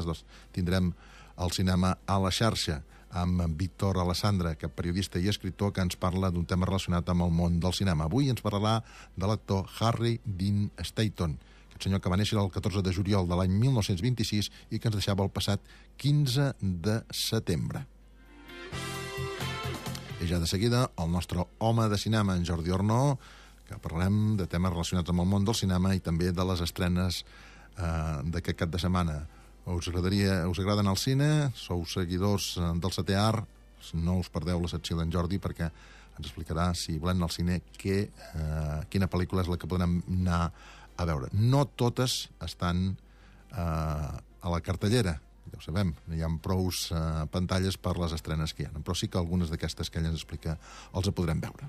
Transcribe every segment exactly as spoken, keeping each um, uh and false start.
vegades doncs, tindrem el cinema a la xarxa, amb Víctor Alessandra, que és periodista i escriptor, que ens parla d'un tema relacionat amb el món del cinema. Avui ens parlarà de l'actor Harry Dean Stanton, aquest senyor que va néixer el catorze de juliol de l'any mil nou-cents vint-i-sis i que ens deixava el passat quinze de setembre. I ja de seguida, el nostre home de cinema, en Jordi Ornó, que parlarem de temes relacionats amb el món del cinema i també de les estrenes eh, d'aquest cap de setmana. Us agradaria, us agrada anar al cine? Sou seguidors del setè art? No us perdeu la secció d'en Jordi perquè ens explicarà, si volem anar al cine, que, eh, quina pel·lícula és la que podrem anar a veure. No totes estan eh, a la cartellera, ja ho sabem, hi ha prous eh, pantalles per les estrenes que hi ha, però sí que algunes d'aquestes que ell ens explica els a podrem veure.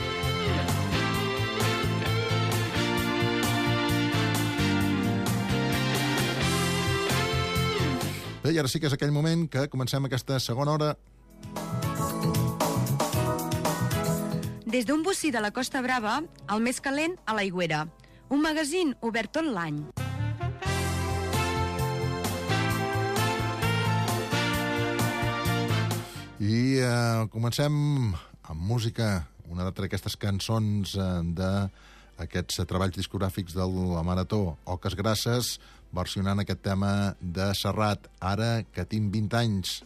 Bé, i ara sí que és aquell moment que comencem aquesta segona hora. Des d'un bocí de la Costa Brava, el més calent a l'Aigüera. Un magazín obert tot l'any. I eh, comencem amb música, una altra d'aquestes cançons eh, d'aquests treballs discogràfics de la Marató, Oques Grasses, versionant aquest tema de Serrat, Ara que tinc vint anys.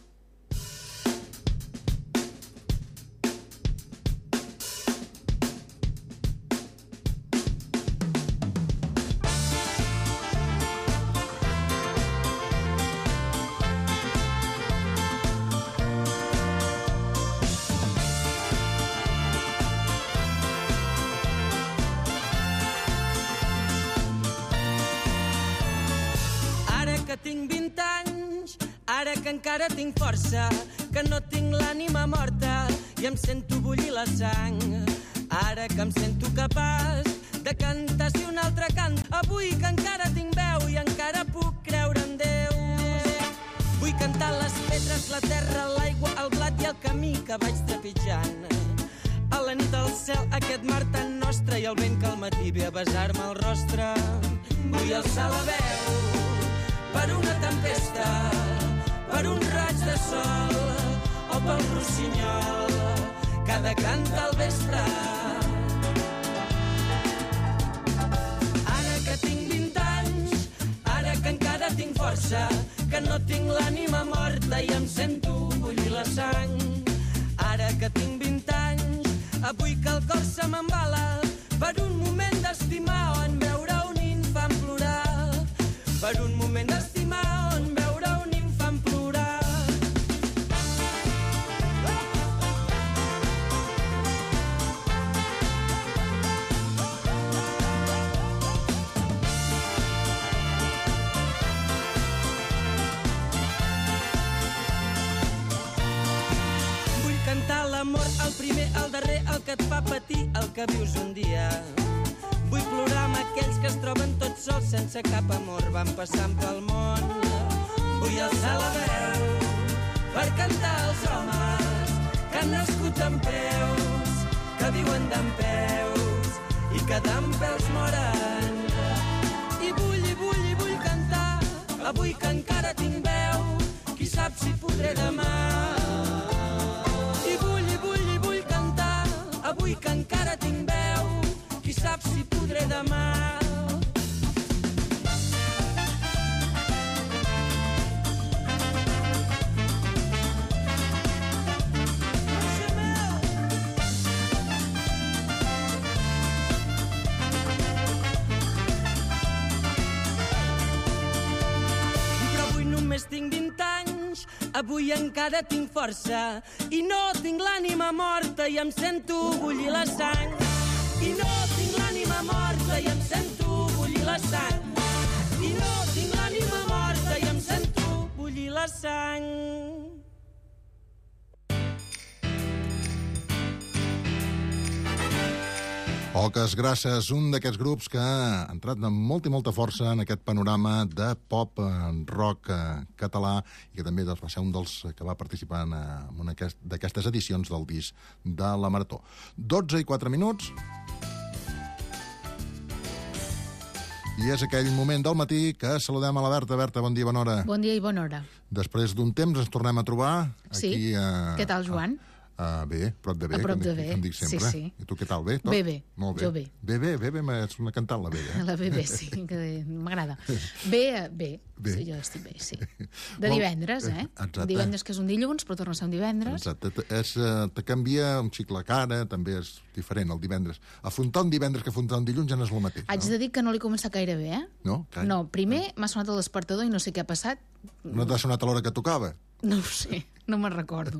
Encara tinc força, que no tinc l'ànima morta i em sento bullir la sang. Ara que em sento capaç de cantar si un altre cant. Avui que encara tinc veu i encara puc creure en Déu. Vull cantar les pedres, la terra, l'aigua, el blat i el camí que vaig trepitjant. A la nit al cel, aquest mar tan nostre i el vent que al matí ve a besar-me el rostre. Vull alçar la veu per una tempesta, per un raig de sol o pel rossinyol que ha de cantar al vespre. Ara que tinc vint anys, ara que encara tinc força, que no tinc l'ànima morta i em sento bullir la sang. Ara que tinc vint anys, avui que el cor se m'embala per un moment d'estimar o en veure un infant plorar. Per un moment d'estimar o en veure un infant plorar. Vull cantar l'amor, el primer, el darrer, el que et fa patir, el que vius un dia. Vull plorar amb aquells que es troben tots sols sense cap amor, van passant pel món. Vull alçar la veu per cantar als homes que han nascut amb peus, que viuen dempeus i que dempeus moren. I vull, i vull, i vull cantar, avui que encara tinc veu, qui sap si podré demà. I vull, i vull, i vull cantar, avui que encara tinc veu, qui sap si podré demà. Però avui només tinc vint anys, avui encara tinc força i no tinc l'ànima morta i em sento bullir la sang. I no tinc l'ànima morta i em sento bullir la sang. I no tinc l'ànima morta i em sento bullir la sang. Oques Grasses, un d'aquests grups que ha entrat amb molta i molta força en aquest panorama de pop rock català i que també va ser un dels que va participar en una d'aquestes edicions del disc de la Marató. dotze i quatre minuts. I és aquell moment del matí que saludem a la Berta. Berta, bon dia, bona hora. Bon dia i bona hora. Després d'un temps ens tornem a trobar aquí... Sí? A... Què tal, Joan? A, a bé, prop de bé. A prop de que, bé. que em dic sempre. Sí, sí. I tu què tal, bé? Tot? Bé, bé. Molt bé. Jo bé. Bé, bé, bé, bé, és una cantant, la bé, eh? La bé, bé, sí, que m'agrada. Bé, bé. Bé. Sí, jo estic bé, sí. De divendres, eh? Exacte. Divendres que és un dilluns, però torna a ser un divendres. Exacte. És, eh, te canvia un xic la cara, també és diferent el divendres. Afrontar un divendres que afrontar un dilluns ja no és el mateix, Haig no? de dir que no l'he començat gaire bé, eh? No? Calla. No, primer m'ha sonat el despertador i no sé què ha passat. No t'ha sonat a l'hora que tocava? No ho sé, no me'n recordo.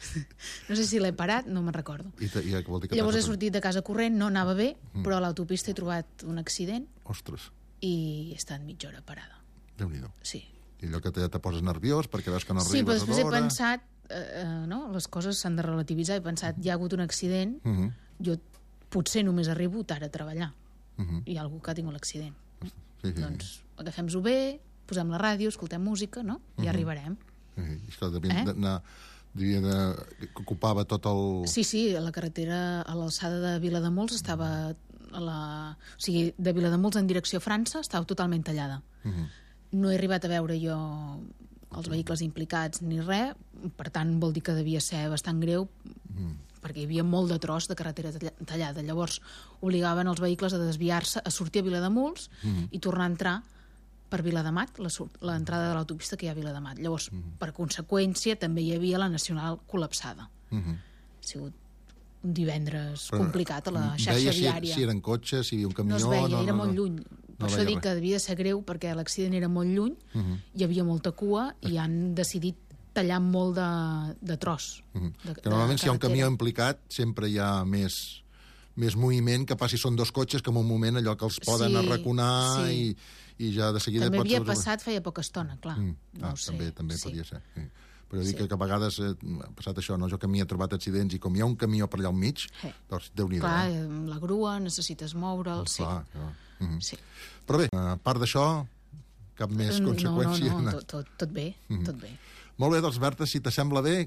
No sé si l'he parat, no me'n recordo. I, te, i què vol dir que Llavors he t'has- sortit de casa corrent, no anava bé, però a l'autopista he trobat un accident Ostres, i he estat mitja hora parada. Déu-n'hi-do. Sí. I allò que te, te poses nerviós perquè veus que no Sí, però arribes després a he l'hora... pensat, eh, eh, no? Les coses s'han de relativitzar, he pensat, hi ha hagut un accident, Uh -huh. jo potser només arribo tard a treballar. Uh -huh. Hi ha algú que ha tingut l'accident. Sí, sí. Doncs agafem-s'ho bé, posem la ràdio, escoltem música, no? I arribarem. Sí, sí. És que devia, Eh? d'anar- devia de... que ocupava tot el... Sí, sí, la carretera a l'alçada de Vilademuls estava a la... O sigui, de Vilademuls en direcció a França estava totalment tallada. Uh -huh. No he arribat a veure jo els vehicles implicats ni res, per tant vol dir que devia ser bastant greu, perquè hi havia molt de tros de carretera talla- tallada. Llavors obligaven els vehicles a desviar-se, a sortir a Vilademuls i tornar a entrar per Viladamat, la sur- l'entrada de l'autopista que hi ha a Viladamat. Llavors, per conseqüència, també hi havia la Nacional col·lapsada. Uh -huh. Ha sigut un divendres Però complicat a la xarxa veia si, viària. si eren cotxes, si hi havia un camió... No es veia, no, era no, molt no. lluny. No Per això veia dic res. que devia de ser greu, perquè l'accident era molt lluny, Uh-huh. hi havia molta cua i han decidit tallar molt de, de tros. Uh -huh. de, Que normalment si hi ha un carretera. camió implicat sempre hi ha més, més moviment que passi són dos cotxes que en un moment allò que els poden Sí, arraconar sí. i, i ja de seguida... També pots havia resoldre. passat feia poca estona, clar. Mm. No Ah, ho sé. també, també sí. podia ser. Sí. Però dic Sí. que, que a vegades eh, ha passat això, no? Jo que m'hi he trobat accidents i com hi ha un camió per allà al mig, Eh. doncs Déu-n'hi-do. Clar, eh? amb la grua necessites moure'l, sí. Clar, clar. Uh -huh. sí. Però bé, a part d'això, cap més No, conseqüència. no, no, tot, tot, tot bé, tot bé. Molt bé, doncs, Berta, si t'assembla bé,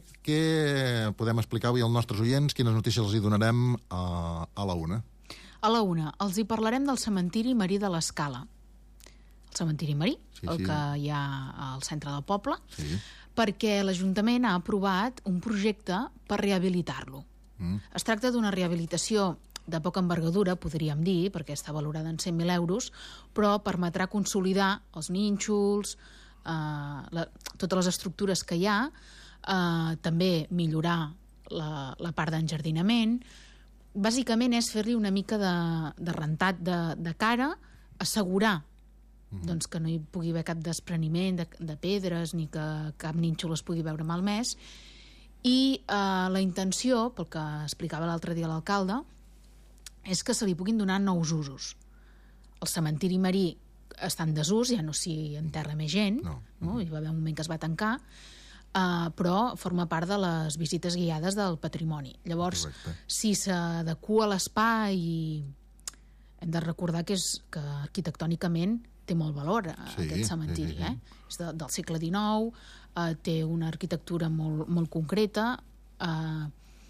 què podem explicar avui als nostres oients? Quines notícies els hi donarem a, a la una? A la una, els hi parlarem del cementiri Marí de l'Escala. El cementiri Marí, Sí, el sí. que hi ha al centre del poble, Sí. perquè l'Ajuntament ha aprovat un projecte per rehabilitar-lo. Mm. Es tracta d'una rehabilitació de poca envergadura, podríem dir, perquè està valorada en cent mil euros, però permetrà consolidar els nínxols, eh, la, totes les estructures que hi ha, eh, també millorar la, la part d'enjardinament. Bàsicament és fer-li una mica de, de rentat de, de cara, assegurar doncs que no hi pugui haver cap despreniment de, de pedres ni que cap nínxol es pugui veure malmès. I eh, la intenció, pel que explicava l'altre dia l'alcalde, és que se li puguin donar nous usos. El cementiri Marí està en desús, ja no s'hi enterra més gent, No. no? Hi va haver un moment que es va tancar, eh, però forma part de les visites guiades del patrimoni. Llavors, Correcte. si s'adequa l'espai, hem de recordar que, és, que arquitectònicament té molt valor eh, Sí, aquest cementiri. sí, sí, sí. Eh? És de, del segle dinou, eh, té una arquitectura molt, molt concreta, eh,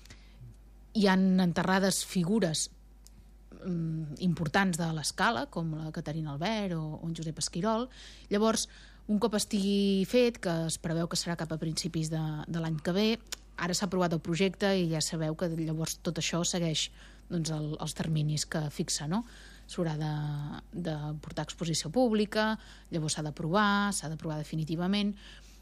hi han enterrades figures mm, importants de l'escala, com la Caterina Albert o, o en Josep Esquirol. Llavors, un cop estigui fet, que es preveu que serà cap a principis de, de l'any que ve, ara s'ha aprovat el projecte i ja sabeu que llavors tot això segueix doncs, el, els terminis que fixa, no? S'haurà de, de portar a exposició pública, llavors s'ha d'aprovar, s'ha d'aprovar definitivament.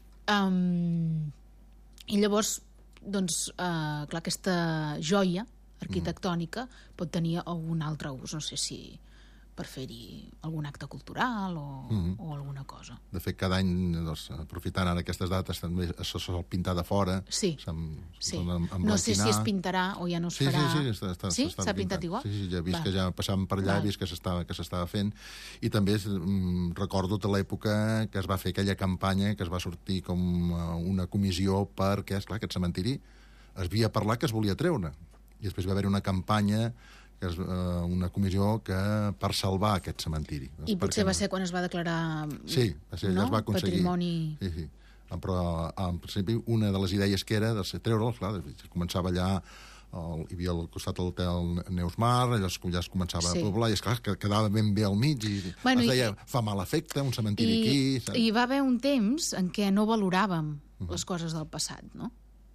Um, I llavors, doncs, uh, clar, aquesta joia arquitectònica pot tenir algun altre ús, no sé si per fer-hi algun acte cultural o, Mhm. o alguna cosa. De fet, cada any, doncs, aprofitant ara aquestes dates, també es sol pintar de fora. Sí, se'm- sí. se'l em- No sé si es emblanquinar. pintarà o ja no es Sí, sí, farà. sí, està, està, Sí? s'està S'ha pintat pintant. igual? Sí, sí, ja he vist Val. que ja passàvem per allà, Val. he vist que s'estava que s'estava fent, i també mm, recordo de l'època que es va fer aquella campanya, que es va sortir com eh, una comissió perquè, esclar, aquest cementiri es havia parlat que es volia treure, i després va haver una campanya que és eh, una comissió que per salvar aquest cementiri. I Doncs potser perquè- va ser quan es va declarar Sí, va ser, no? ja es va aconseguir. patrimoni... Sí, sí. Però, en principi, una de les idees que era de ser treure'l, clar, començava allà el, hi havia al costat de l'hotel Neusmar, allò es, ja es començava Sí. a poblar, i esclar, que quedava ben bé al mig, i Bueno, es i- deia, fa mal efecte, un cementiri I, aquí... saps? I va haver un temps en què no valoràvem les coses del passat, no?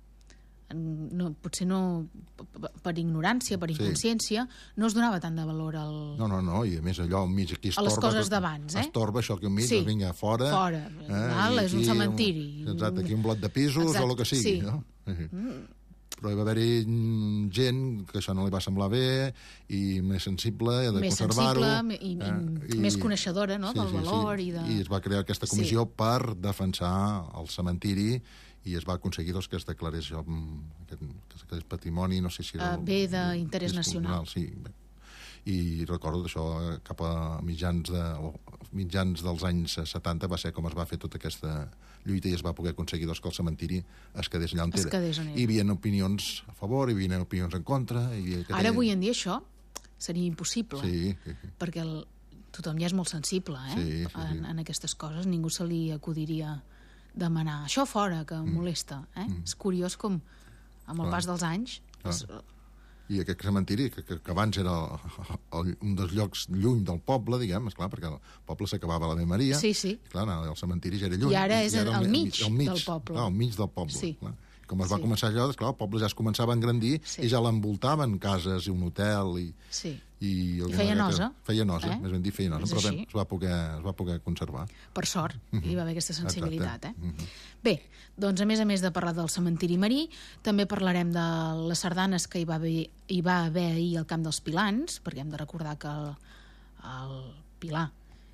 En- no potser no, p- p- per ignorància, per Sí. inconsciència, no es donava tant de valor al... No, no, no, i a més allò al mig aquí A estorba... les coses tot- d'abans, eh? Estorba això aquí al mig, Sí. doncs vinga, fora... Fora, val, i és un aquí cementiri. Exacte, aquí un bloc de pisos Exacte, o el que sigui, sí. no? Però hi va haver-hi mm, gent que això no li va semblar bé i més sensible, de Més conservar-ho... sensible i- i- i més coneixedora, no, del valor i de- I es va crear aquesta Sí. comissió per defensar el cementiri i es va aconseguir doncs, que es declarés això, mm, aquest, aquest patrimoni, no sé si... era Eh, el- bé d'interès el- nacional. Sí, bé. I recordo això cap a mitjans, de, o mitjans dels anys setanta va ser com es va fer tota aquesta lluita i es va poder aconseguir doncs, que el cementiri es quedés allà on Es era. quedés on era. Hi havia opinions a favor, hi havia opinions en contra... Hi havia, Ara, avui en dia, això seria impossible. Sí, sí, sí. Perquè el, tothom ja és molt sensible, eh? Sí, sí, sí. En, en aquestes coses. Ningú se li acudiria demanar això fora, que mm. molesta. Eh? Mm. És curiós com, amb el Clar. pas dels anys... Clar. Es, I aquest cementiri, que, que, que abans era el, el, un dels llocs lluny del poble, diguem, esclar, perquè el poble s'acabava a la Ave Maria. Sí, sí. I, clar, el cementiri ja era lluny. I ara és era al mi- mig del poble. Clar, al mig del poble. Sí. Clar. Com es va Sí. començar allò, esclar, el poble ja es començava a engrandir Sí. i ja l'envoltaven cases i un hotel i... sí. I, I feia nosa. Feia nosa, Eh? més ben dit, feia nosa, És però bé, així. es va, poder, es va poder conservar. Per sort, hi va haver aquesta sensibilitat. Exacte. Eh? Bé, doncs a més a més de parlar del cementiri marí, també parlarem de les sardanes que hi va haver, hi va haver ahir al Camp dels Pilans, perquè hem de recordar que el, el Pilar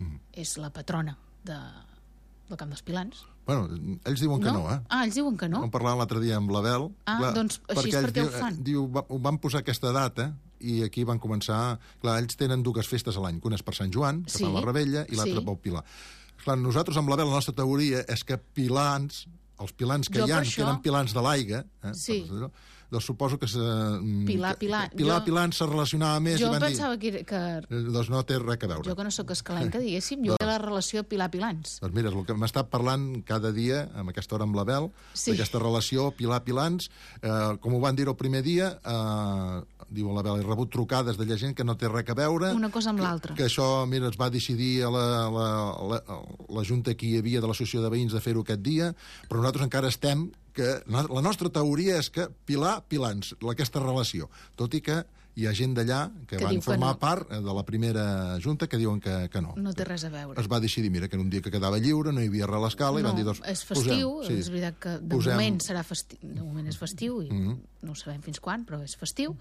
és la patrona de, del Camp dels Pilans. Bueno, ells diuen que no, eh? Ah, ells diuen que no? Vam parlar l'altre dia amb l'Abel. Ah, doncs així és ells perquè ho diu- fan. Diu, va, ho van posar aquesta data i aquí van començar... Clar, ells tenen dues festes a l'any, que una és per Sant Joan, que Sí. fan la Rebella, i l'altra Sí. pel Pilar. Clar, nosaltres amb l'Abel, la nostra teoria és que pilans, els pilans que Jo hi ha, per que això- eren pilans de l'aigua, eh, Sí. per- doncs suposo que... Se, mm, Pilar, que- Pilar. Pilar, Jo- Pilans se relacionava més Jo i van pensava que, era- que dir... Doncs no té res a veure. jo que no sóc escalenca, diguéssim, jo veia la relació Pilar-Pilans. Doncs mira, és el que m'ha estat parlant cada dia, amb aquesta hora amb l'Abel, Sí. d'aquesta relació Pilar-Pilans. Eh, com ho van dir el primer dia, eh, diu l'Abel, he rebut trucades de gent que no té res a veure. Una cosa amb que- l'altra. Que això, mira, es va decidir a la, la, la, la junta que hi havia de l'associació de veïns de fer-ho aquest dia, però nosaltres encara estem que la nostra teoria és que Pilar-Pilans, aquesta relació, tot i que hi ha gent d'allà que, Que van diu que formar no. part de la primera junta que diuen que, que no. No té res a veure. Es va decidir, mira, que en un dia que quedava lliure, no hi havia res a l'escala, i van dir, doncs, és festiu, posem, sí, és veritat que de posem- moment serà festiu, de moment és festiu i Mhm. no ho sabem fins quan, però és festiu.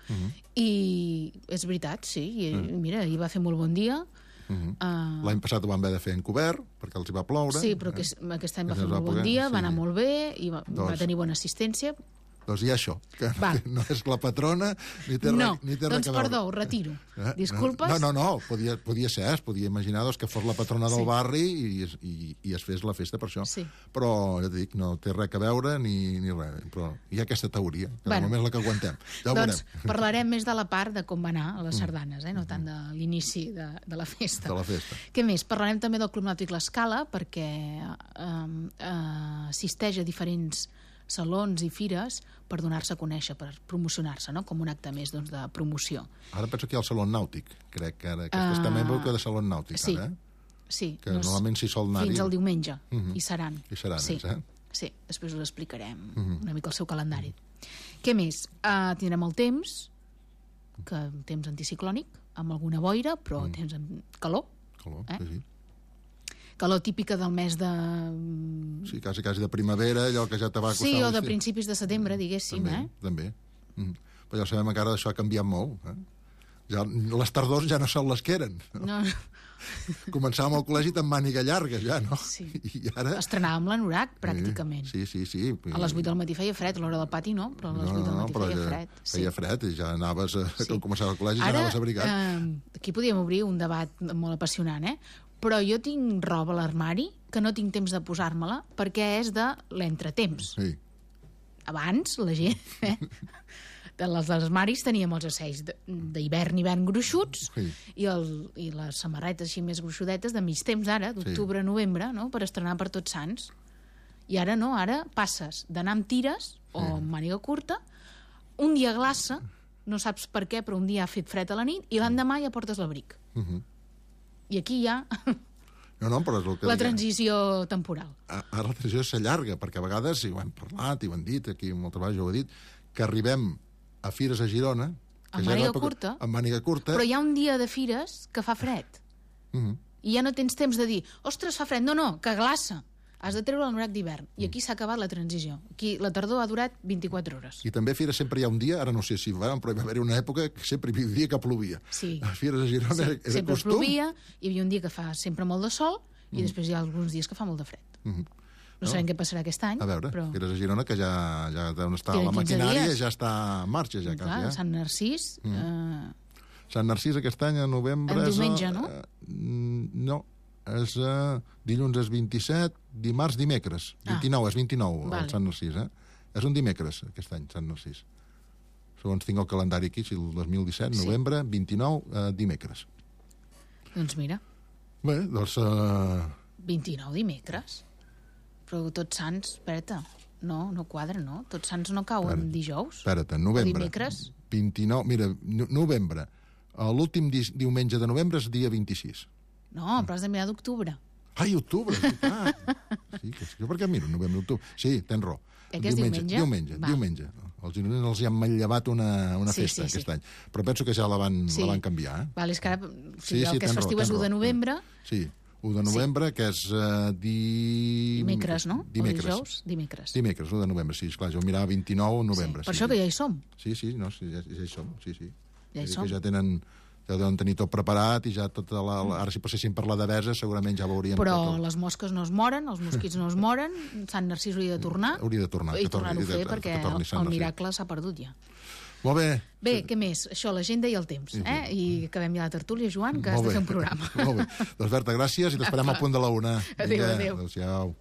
I és veritat, sí, i mira, hi va fer molt bon dia. Mhm. Uh, L'any passat ho van haver de fer encobert, perquè els hi va ploure. sí, però aquest, aquest any va Aquest fer es va molt bon poder, dia, sí. va anar molt bé i va, va Doncs- tenir bona assistència. Doncs hi ha això, que Va. no és la patrona, ni té, No, res, ni té doncs res a veure. perdó, ho retiro. Eh? Disculpes? No, no, no, podia, podia ser, es podia imaginar doncs, que fos la patrona del Sí. barri i, es- i, i es fes la festa per això. Sí. Però, ja et dic, no té res a veure ni, ni res. Però hi ha aquesta teoria, que Bueno. bueno. només la que aguantem. Ja ho Doncs veurem. parlarem més de la part de com va anar a les sardanes, eh? No tant de l'inici de, de la festa. De la festa. Què més? Parlarem també del Club Nàutic L'Escala, perquè eh, eh, assisteix a diferents salons i fires per donar-se a conèixer, per promocionar-se, no? Com un acte més doncs, de promoció. Ara penso que hi ha el Saló Nàutic, crec que ara. Aquesta Ah, uh, també veu que de Saló Nàutic, sí. ara, eh? Sí, Que normalment s'hi sol anar-hi. fins al diumenge, Mhm. hi seran. Hi seran, sí. ells, eh? Sí, després us explicarem Mhm. una mica el seu calendari. Què més? Uh, tindrem el temps, que temps anticiclònic, amb alguna boira, però temps amb calor, Calor, Eh? sí, sí. calor típica del mes de... Sí, quasi, quasi de primavera, allò que ja te va costar... Sí, o de l'estiu. principis de setembre, diguéssim, També, eh? també. Mm. Però ja sabem que ara això ha canviat molt. Eh? Ja, les tardors ja no són les que eren. No, no. Començàvem al col·legi amb màniga llarga, ja, no? Sí. I ara... Estrenàvem l'anorac, pràcticament. Sí, sí, sí. A les vuit del matí feia fred, a l'hora del pati no, però a les vuit del matí però feia ja fred. Sí. Feia fred, i ja anaves, a, Sí. quan començava el col·legi, ja Ara, anaves abrigat. eh, aquí podríem obrir un debat molt apassionant, eh? Però jo tinc roba a l'armari que no tinc temps de posar-me-la perquè és de l'entretemps. Sí. Abans, la gent, eh? De les armaris teníem els asseis de- d'hivern, hivern gruixuts, Sí. i, el, i les samarretes així més gruixudetes de mig temps ara, d'octubre a novembre, no? Per estrenar per Tots Sants. I ara no, ara passes d'anar amb tires o amb màniga curta un dia glaça, no saps per què, però un dia ha fet fred a la nit, i l'endemà ja portes l'abric. Uh -huh. I aquí hi ha no, no, però és el que la diguem. transició temporal. Ara la transició s'allarga, perquè a vegades, i ho hem parlat, i ho hem dit, aquí moltes vegades ho he dit, que arribem a Fires a Girona... Amb màniga curta. Amb màniga curta. Però hi ha un dia de fires que fa fred. Uh -huh. I ja no tens temps de dir, ostres, fa fred. No, no, que glaça. Has de treure l'anorac d'hivern. I aquí s'ha acabat la transició. Aquí la tardor ha durat vint-i-quatre hores. I també a Fires sempre hi ha un dia, ara no sé si va, però hi va haver una època que sempre hi havia un dia que plovia. Sí. A Fires a Girona Sí, era sempre costum. plovia, hi havia un dia que fa sempre molt de sol i mm. després hi ha alguns dies que fa molt de fred. Uh -huh. No, no sabem què passarà aquest any. A veure, però... Fires a Girona, que ja, ja on està Tenen la quinze maquinària, dies. ja està en marxa, ja Clar, quasi. Eh? Sant Narcís... Mm. Eh... Sant Narcís aquest any, a novembre... En és diumenge, el, no? Eh, no, és uh, dilluns és vint-i-set, dimarts dimecres. vint-i-nou, ah. és vint-i-nou, vale. El Sant Narcís, eh? És un dimecres, aquest any, Sant Narcís. Segons tinc el calendari aquí, si el dos mil disset, sí. Novembre, vint-i-nou, eh, dimecres. Doncs mira. Bé, doncs... Uh... vint-i-nou dimecres? Però Tots Sants, espera't, no, no quadra, no? Tots Sants no cauen espera't, dijous? Espera't, novembre. O dimecres? vint-i-nou, mira, no, novembre. L'últim di diumenge de novembre és dia vint-i-sis. No, però has de mirar d'octubre. Ai, octubre, és veritat. Sí, que sí, per què miro novembre, octubre? Sí, tens raó. Eh, que és diumenge? Diumenge, Va. diumenge. Els gironins els hi han manllevat una, una Sí, festa sí, sí. aquest any. Però penso que ja la van, Sí. la van canviar, eh? Val, és que ara, Sí, sí, el sí, que és tens festiu raó, és tens u de raó. novembre, Sí, u de novembre, sí. que és uh, di... dimecres, no? Dimecres. O dijous? Dimecres. Dimecres, u de novembre, sí, esclar, jo mirava vint-i-nou de novembre. Sí, per sí, això sí. que ja hi som. Sí, sí, no, sí, ja, ja hi som, sí, sí. Ja hi Vull dir som. que ja tenen... ja deuen tenir tot preparat i ja tota la... la ara si passessin per la Devesa segurament ja veuríem Però tot. El... les mosques no es moren, els mosquits no es moren, Sant Narcís hauria de tornar. Hauria de tornar. I que torni- tornar-ho a que- fer, que perquè torni el, Sant el Narcís. miracle s'ha perdut ja. Molt bé. Bé, què més? Això, l'agenda i el temps. Eh? I acabem ja la tertúlia, Joan, que has Molt de bé. fer un programa. Molt bé. Doncs Berta, gràcies i t'esperem al punt de la una. Adéu, adéu. Adéu-siau.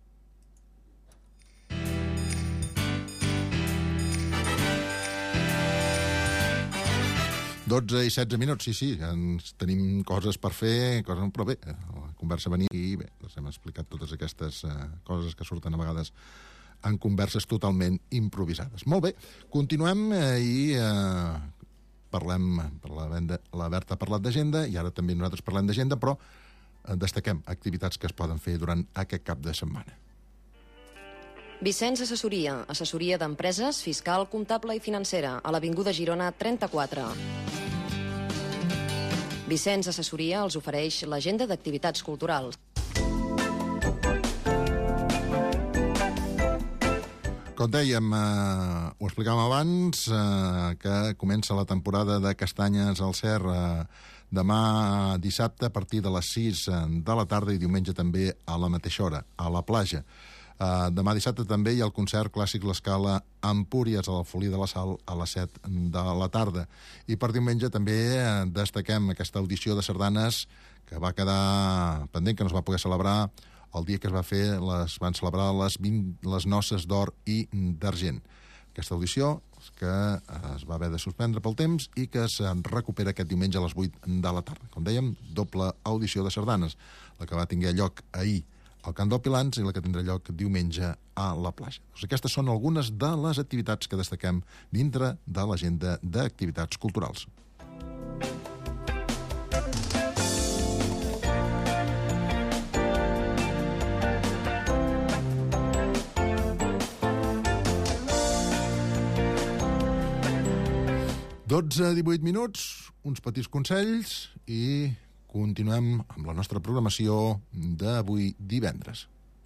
dotze i setze minuts, sí, sí, ens tenim coses per fer, coses, però bé, la conversa venia i bé, doncs hem explicat totes aquestes uh, coses que surten a vegades en converses totalment improvisades. Molt bé, continuem eh, i eh, parlem, la, venda, la Berta ha parlat d'agenda i ara també nosaltres parlem d'agenda, però eh, destaquem activitats que es poden fer durant aquest cap de setmana. Vicenç Assessoria, assessoria d'empreses, fiscal, comptable i financera, a l'Avinguda Girona trenta-quatre. Vicenç Assessoria els ofereix l'agenda d'activitats culturals. Com dèiem, eh, ho explicàvem abans, eh, que comença la temporada de castanyes al Cer eh, demà dissabte a partir de les sis de la tarda i diumenge també a la mateixa hora, a la platja. Uh, demà dissabte també hi ha el concert clàssic L'Escala Empúries a la Folia de la Sal a les set de la tarda. I per diumenge també uh, destaquem aquesta audició de sardanes que va quedar pendent, que no es va poder celebrar el dia que es va fer, les van celebrar les, vint, les noces d'or i d'argent. Aquesta audició que es va haver de suspendre pel temps i que es recupera aquest diumenge a les vuit de la tarda. Com dèiem, doble audició de sardanes, la que va tinguer lloc ahir al Camp del Pilans i la que tindrà lloc diumenge a la platja. Doncs aquestes són algunes de les activitats que destaquem dintre de l'agenda d'activitats culturals. dotze a divuit minuts, uns petits consells i continuem amb la nostra programació d'avui divendres.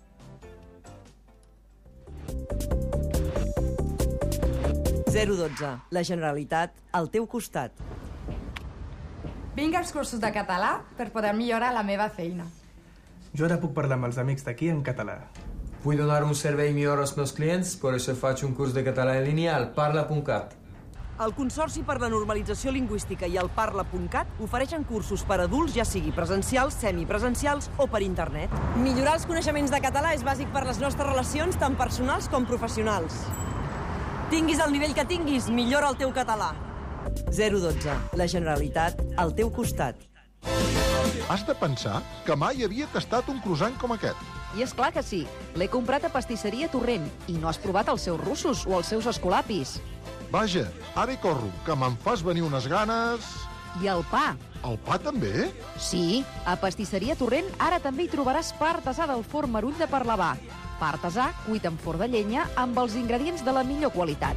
zero dotze. La Generalitat al teu costat. Vinc als cursos de català per poder millorar la meva feina. Jo ara puc parlar amb els amics d'aquí en català. Vull donar un servei millor als meus clients, per això faig un curs de català en línia al parla punt cat. El Consorci per la Normalització Lingüística i el parla punt cat ofereixen cursos per adults, ja sigui presencials, semipresencials o per internet. Millorar els coneixements de català és bàsic per les nostres relacions, tant personals com professionals. Tinguis el nivell que tinguis, millora el teu català. zero dotze. La Generalitat al teu costat. Has de pensar que mai havia tastat un croissant com aquest. I és clar que sí. L'he comprat a Pastisseria Torrent i no has provat els seus russos o els seus escolapis. Vaja, ara hi corro, que me'n fas venir unes ganes... I el pa. El pa també? Sí, a Pastisseria Torrent ara també hi trobaràs pa artesà del forn Marull de Parlavà. Pa artesà cuit en forn de llenya amb els ingredients de la millor qualitat.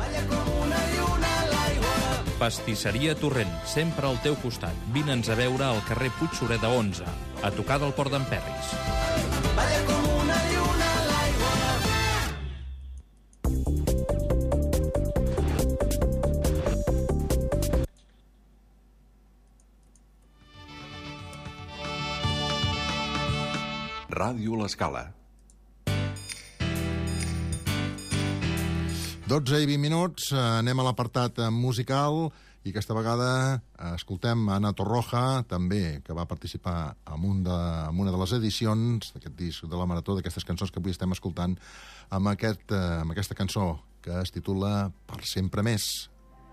Pastisseria Torrent, sempre al teu costat. Vine'ns a veure al carrer Puig Sureda onze, a tocar del Port d'en Perris. Balla com una lluna a l'aigua. Ràdio L'Escala. dotze i vint minuts, anem a l'apartat musical i aquesta vegada escoltem Ana Torroja, també, que va participar en, un de, en una de les edicions d'aquest disc de la Marató, d'aquestes cançons que avui estem escoltant, amb, aquest, amb aquesta cançó que es titula Per sempre més.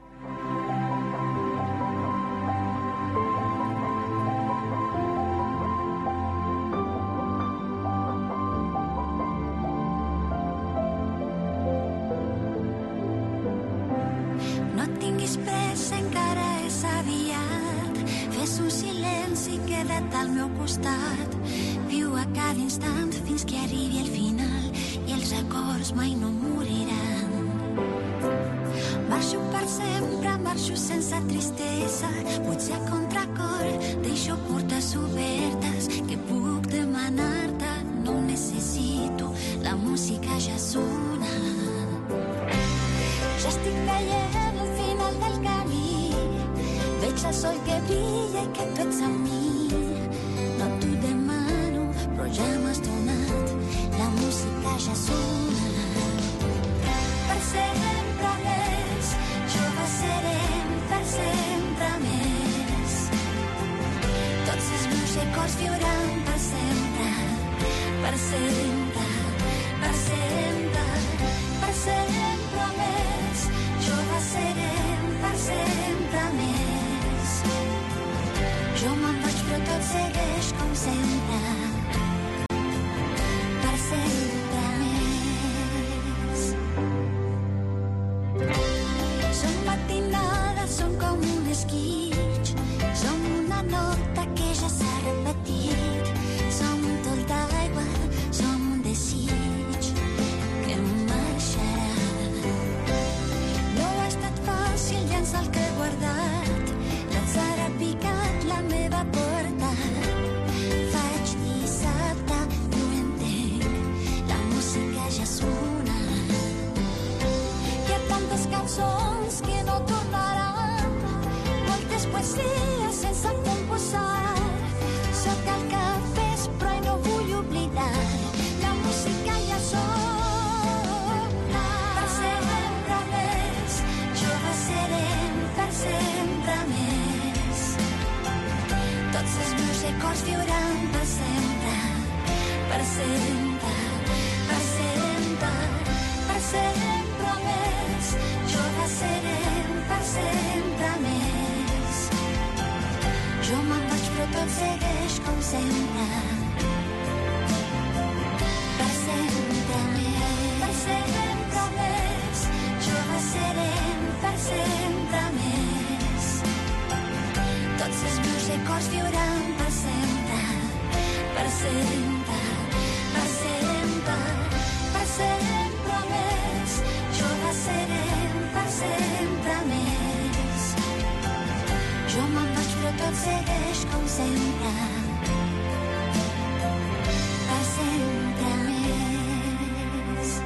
Al meu costat, viu a cada instant fins que arribi el final i els acords mai no moriran. Marxo per sempre, marxo sense tristesa, potser a contracor, deixo portes obertes que puc demanar-te, no ho necessito, la música ja sona. Ja estic veient el final del camí, veig el sol que brilla i que tu ets amb mi. Ja m'has donat, la música ja sona. Per sempre més, joves serem per sempre més. Tots els meus records viuran per sempre, per sempre, per sempre, per sempre més. Joves serem per sempre més. Jo me'n vaig però tot segueix com sempre. Sempre més. Som matinades, som com un esquitx, som una nota que ja s'ha repetit, som un tol d'aigua, som un desig que marxarà. No ha estat fàcil llençar el que he guardat, l'atzar ha picat la meva porta. Faig dissabte, ja sona. Hi ha tantes cançons que no tornaran, moltes poesies sense composar. Sóc el que fes però no vull oblidar, la música ja sona. Per sempre més, joves serem per sempre més. Tots els meus records viuran per sempre, per sempre. Per sempre, per sempre més, joves serem per sempre més. Jo me'n vaig però tot segueix com sempre. Per sempre més, per sempre més, joves serem per sempre més. Tots els meus records viuran per sempre, per sempre, per sempre. Per sempre més, joves serem per sempre més. Jo me'n vaig però tot segueix com sempre. Per sempre més.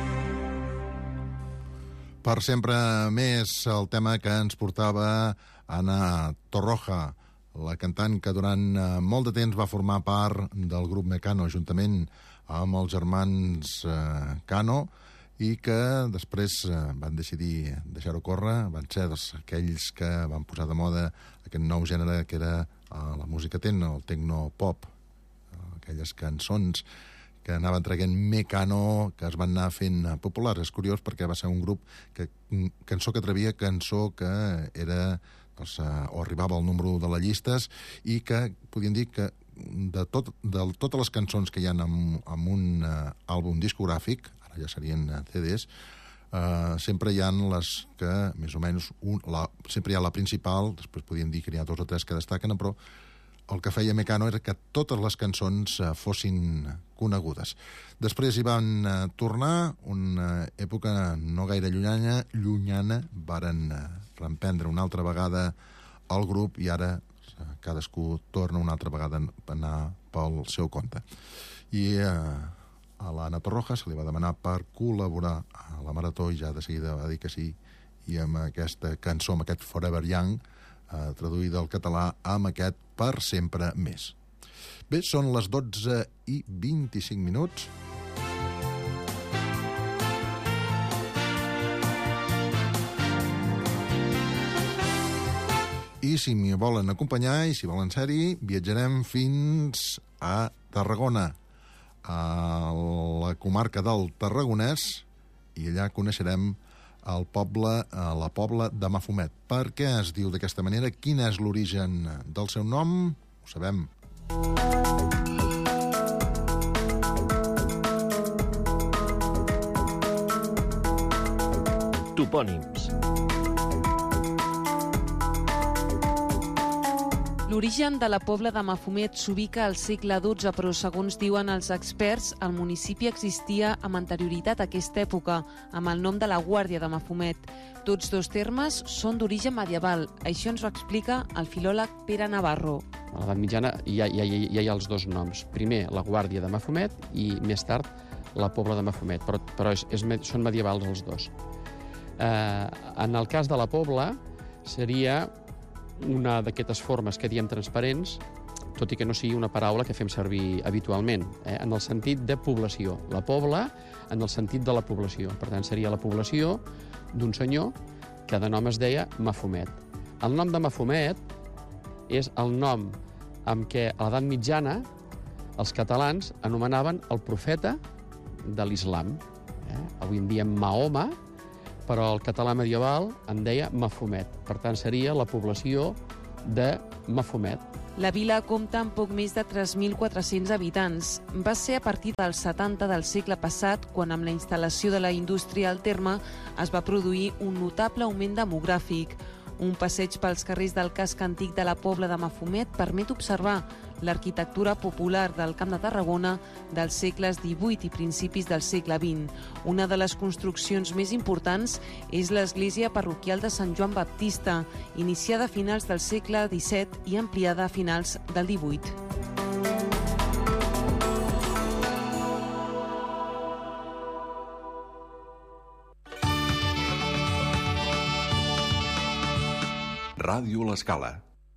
Per sempre més, el tema que ens portava Ana Torroja, la cantant que durant molt de temps va formar part del grup Mecano, juntament amb els germans eh, Cano, i que després eh, van decidir deixar-ho córrer, van ser dels, aquells que van posar de moda aquest nou gènere que era eh, la música techno, el techno-pop, eh, aquelles cançons que anaven traient Mecano, que es van anar fent populars. És curiós perquè va ser un grup que, cançó que atrevia, cançó que era, doncs, o arribava al número de les llistes, i que podien dir que de, tot, de totes les cançons que hi ha en, en un uh, àlbum discogràfic, ara ja serien uh, C Ds, Uh, sempre hi ha les que, més o menys, un, la, sempre hi ha la principal, després podríem dir que n'hi ha dos o tres que destaquen, però el que feia Mecano era que totes les cançons uh, fossin conegudes. Després hi van uh, tornar, una època no gaire llunyana, llunyana varen uh, reemprendre una altra vegada el grup i ara uh, cadascú torna una altra vegada a anar pel seu compte. I... Uh, a l'Anna Torroja se li va demanar per col·laborar a la Marató i ja de seguida va dir que sí, i amb aquesta cançó, amb aquest Forever Young, eh, traduïda al català, amb aquest Per sempre més. Bé, són les dotze i vint-i-cinc minuts. I si m'hi volen acompanyar i si volen ser-hi, viatjarem fins a Tarragona, a la comarca del Tarragonès, i allà coneixerem el poble, la Pobla de Mafumet. Per què es diu d'aquesta manera? Quin és l'origen del seu nom? Ho sabem. Topònims. L'origen de la Pobla de Mafumet s'ubica al segle dotze, però segons diuen els experts, el municipi existia amb anterioritat a aquesta època, amb el nom de la Guàrdia de Mafumet. Tots dos termes són d'origen medieval. Això ens ho explica el filòleg Pere Navarro. A l'edat mitjana hi ha, hi, ha, hi ha els dos noms. Primer, la Guàrdia de Mafumet i més tard la Pobla de Mafumet, però, però és, és, són medievals els dos. Eh, en el cas de la Pobla seria una d'aquestes formes que diem transparents, tot i que no sigui una paraula que fem servir habitualment, eh? en el sentit de població. La Pobla en el sentit de la població. Per tant, seria la població d'un senyor que de nom es deia Mafumet. El nom de Mafumet és el nom amb què a l'edat mitjana els catalans anomenaven el profeta de l'islam. Eh? Avui en diem Mahoma, però el català medieval en deia Mafumet. Per tant, seria la població de Mafumet. La vila compta amb poc més de tres mil quatre-cents habitants. Va ser a partir dels setanta del segle passat quan, amb la instal·lació de la indústria al terme, es va produir un notable augment demogràfic. Un passeig pels carrers del casc antic de la Pobla de Mafumet permet observar l'arquitectura popular del Camp de Tarragona dels segles divuit i principis del segle vint. Una de les construccions més importants és l'església parroquial de Sant Joan Baptista, iniciada a finals del segle disset i ampliada a finals del divuit. Ràdio L'Escala.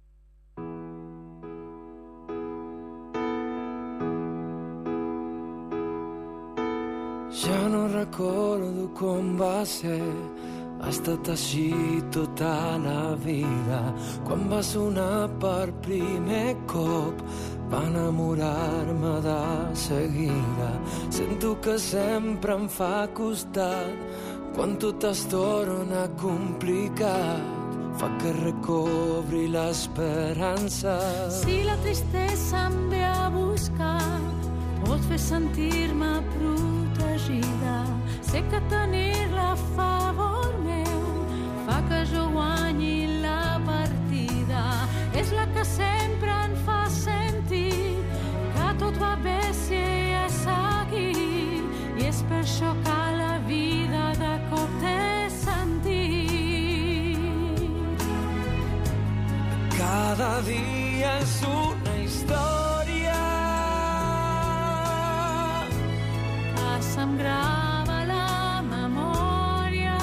Ja no recordo com va ser, ha estat així tota la vida. Quan va sonar per primer cop, va enamorar-me de seguida. Sento que sempre em fa costat, quan tot es torna complicat, fa que recobri l'esperança. Si la tristesa em ve a buscar, pot fer sentir-me protegida. Sé que tenir-la a favor meu fa que jo guanyi la partida. És la que sempre em fa sentir que tot va bé si ella és aquí. I és per això que la vida de cop té sentit. Cada dia és una història que se'm grava a la memòria.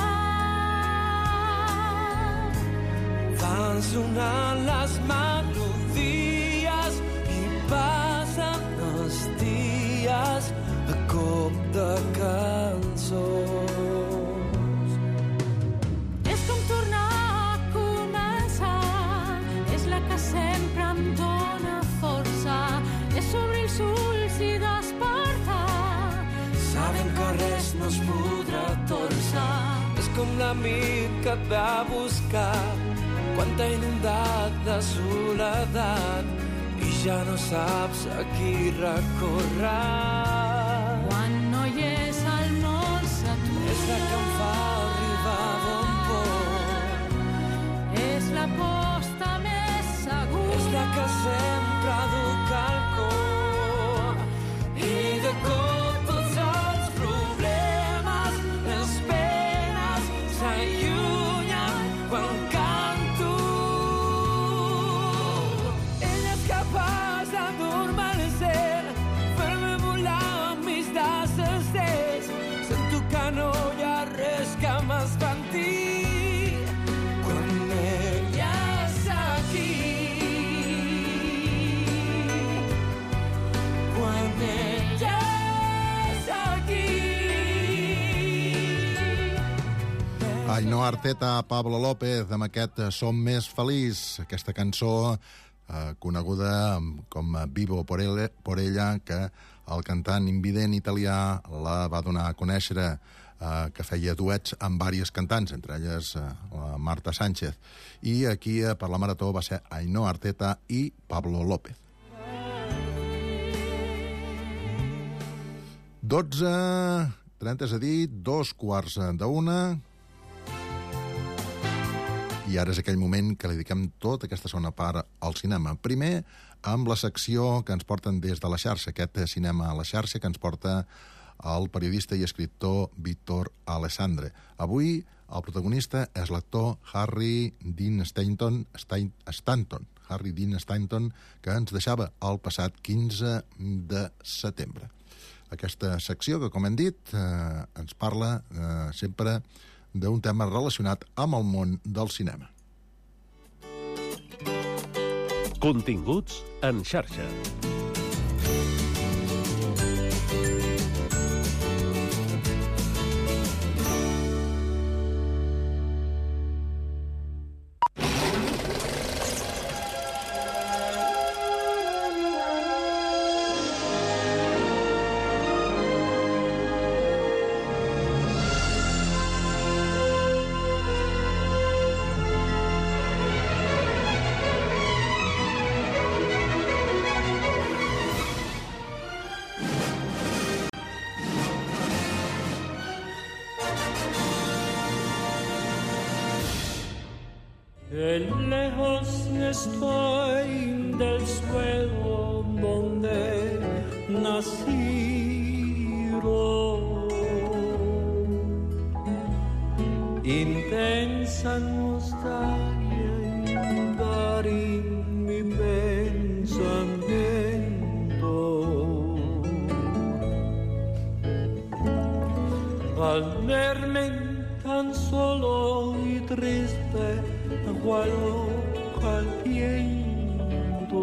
Van sonant les melodies i passen els dies a cop de cançons. És com tornar a començar, és la que sempre em dóna força, és obrir els ulls i despertar, sabem que res no es podrà torçar. És com l'amic que et va buscar quan t'ha inundat de soledat i ja no saps a qui recórrer. Quan no hi és al món s'atura. És la que em fa Ainhoa Arteta, Pablo López, amb aquest Som més feliç, aquesta cançó eh, coneguda com Vivo por ella, por ella, que el cantant invident italià la va donar a conèixer, eh, que feia duets amb diversos cantants, entre elles eh, la Marta Sánchez. I aquí eh, per la Marató va ser Ainhoa Arteta i Pablo López. dotze trenta, és a dir, dos quarts d'una. I ara és aquell moment que li dediquem tota aquesta segona part al cinema. Primer, amb la secció que ens porten des de la xarxa, aquest cinema a la xarxa que ens porta el periodista i escriptor Víctor Alessandre. Avui el protagonista és l'actor Harry Dean Stanton, Stein, Stanton, Harry Dean Stanton, que ens deixava el passat quinze de setembre. Aquesta secció que, com hem dit, eh, ens parla eh, sempre d'un tema relacionat amb el món del cinema. Continguts en xarxa. Lejos estoy del suelo donde nací. Intensa nostalgia invadí mi pensamiento. Al verme tan solo y triste, guardo al viento.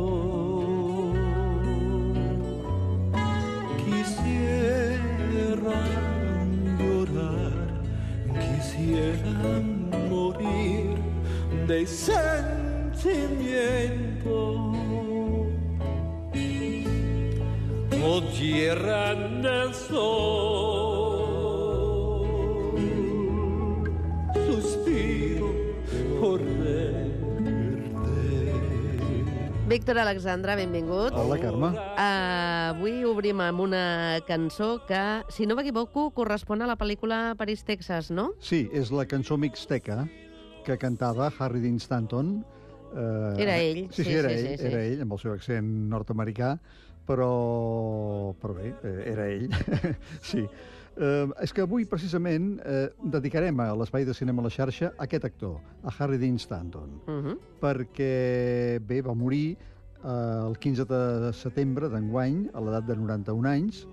Quisiera llorar, quisiera morir de sentimiento. Oh tierra del sol, suspiro por verte. Víctor Alexandre, benvingut. Hola, Carme. Uh, avui obrim amb una cançó que, si no m'equivoco, correspon a la pel·lícula París, Texas, no? Sí, és la cançó mixteca que cantava Harry Dean Stanton. Uh, era ell. Sí, sí, sí, era, sí, ell, sí, sí. era ell, amb el seu accent nord-americà, però, però bé, era ell. Sí. Uh, és que avui, precisament, uh, dedicarem a l'Espai de Cinema a la Xarxa a aquest actor, a Harry Dean Stanton, uh -huh. perquè, bé, va morir uh, el quinze de setembre d'enguany, a l'edat de noranta-un anys,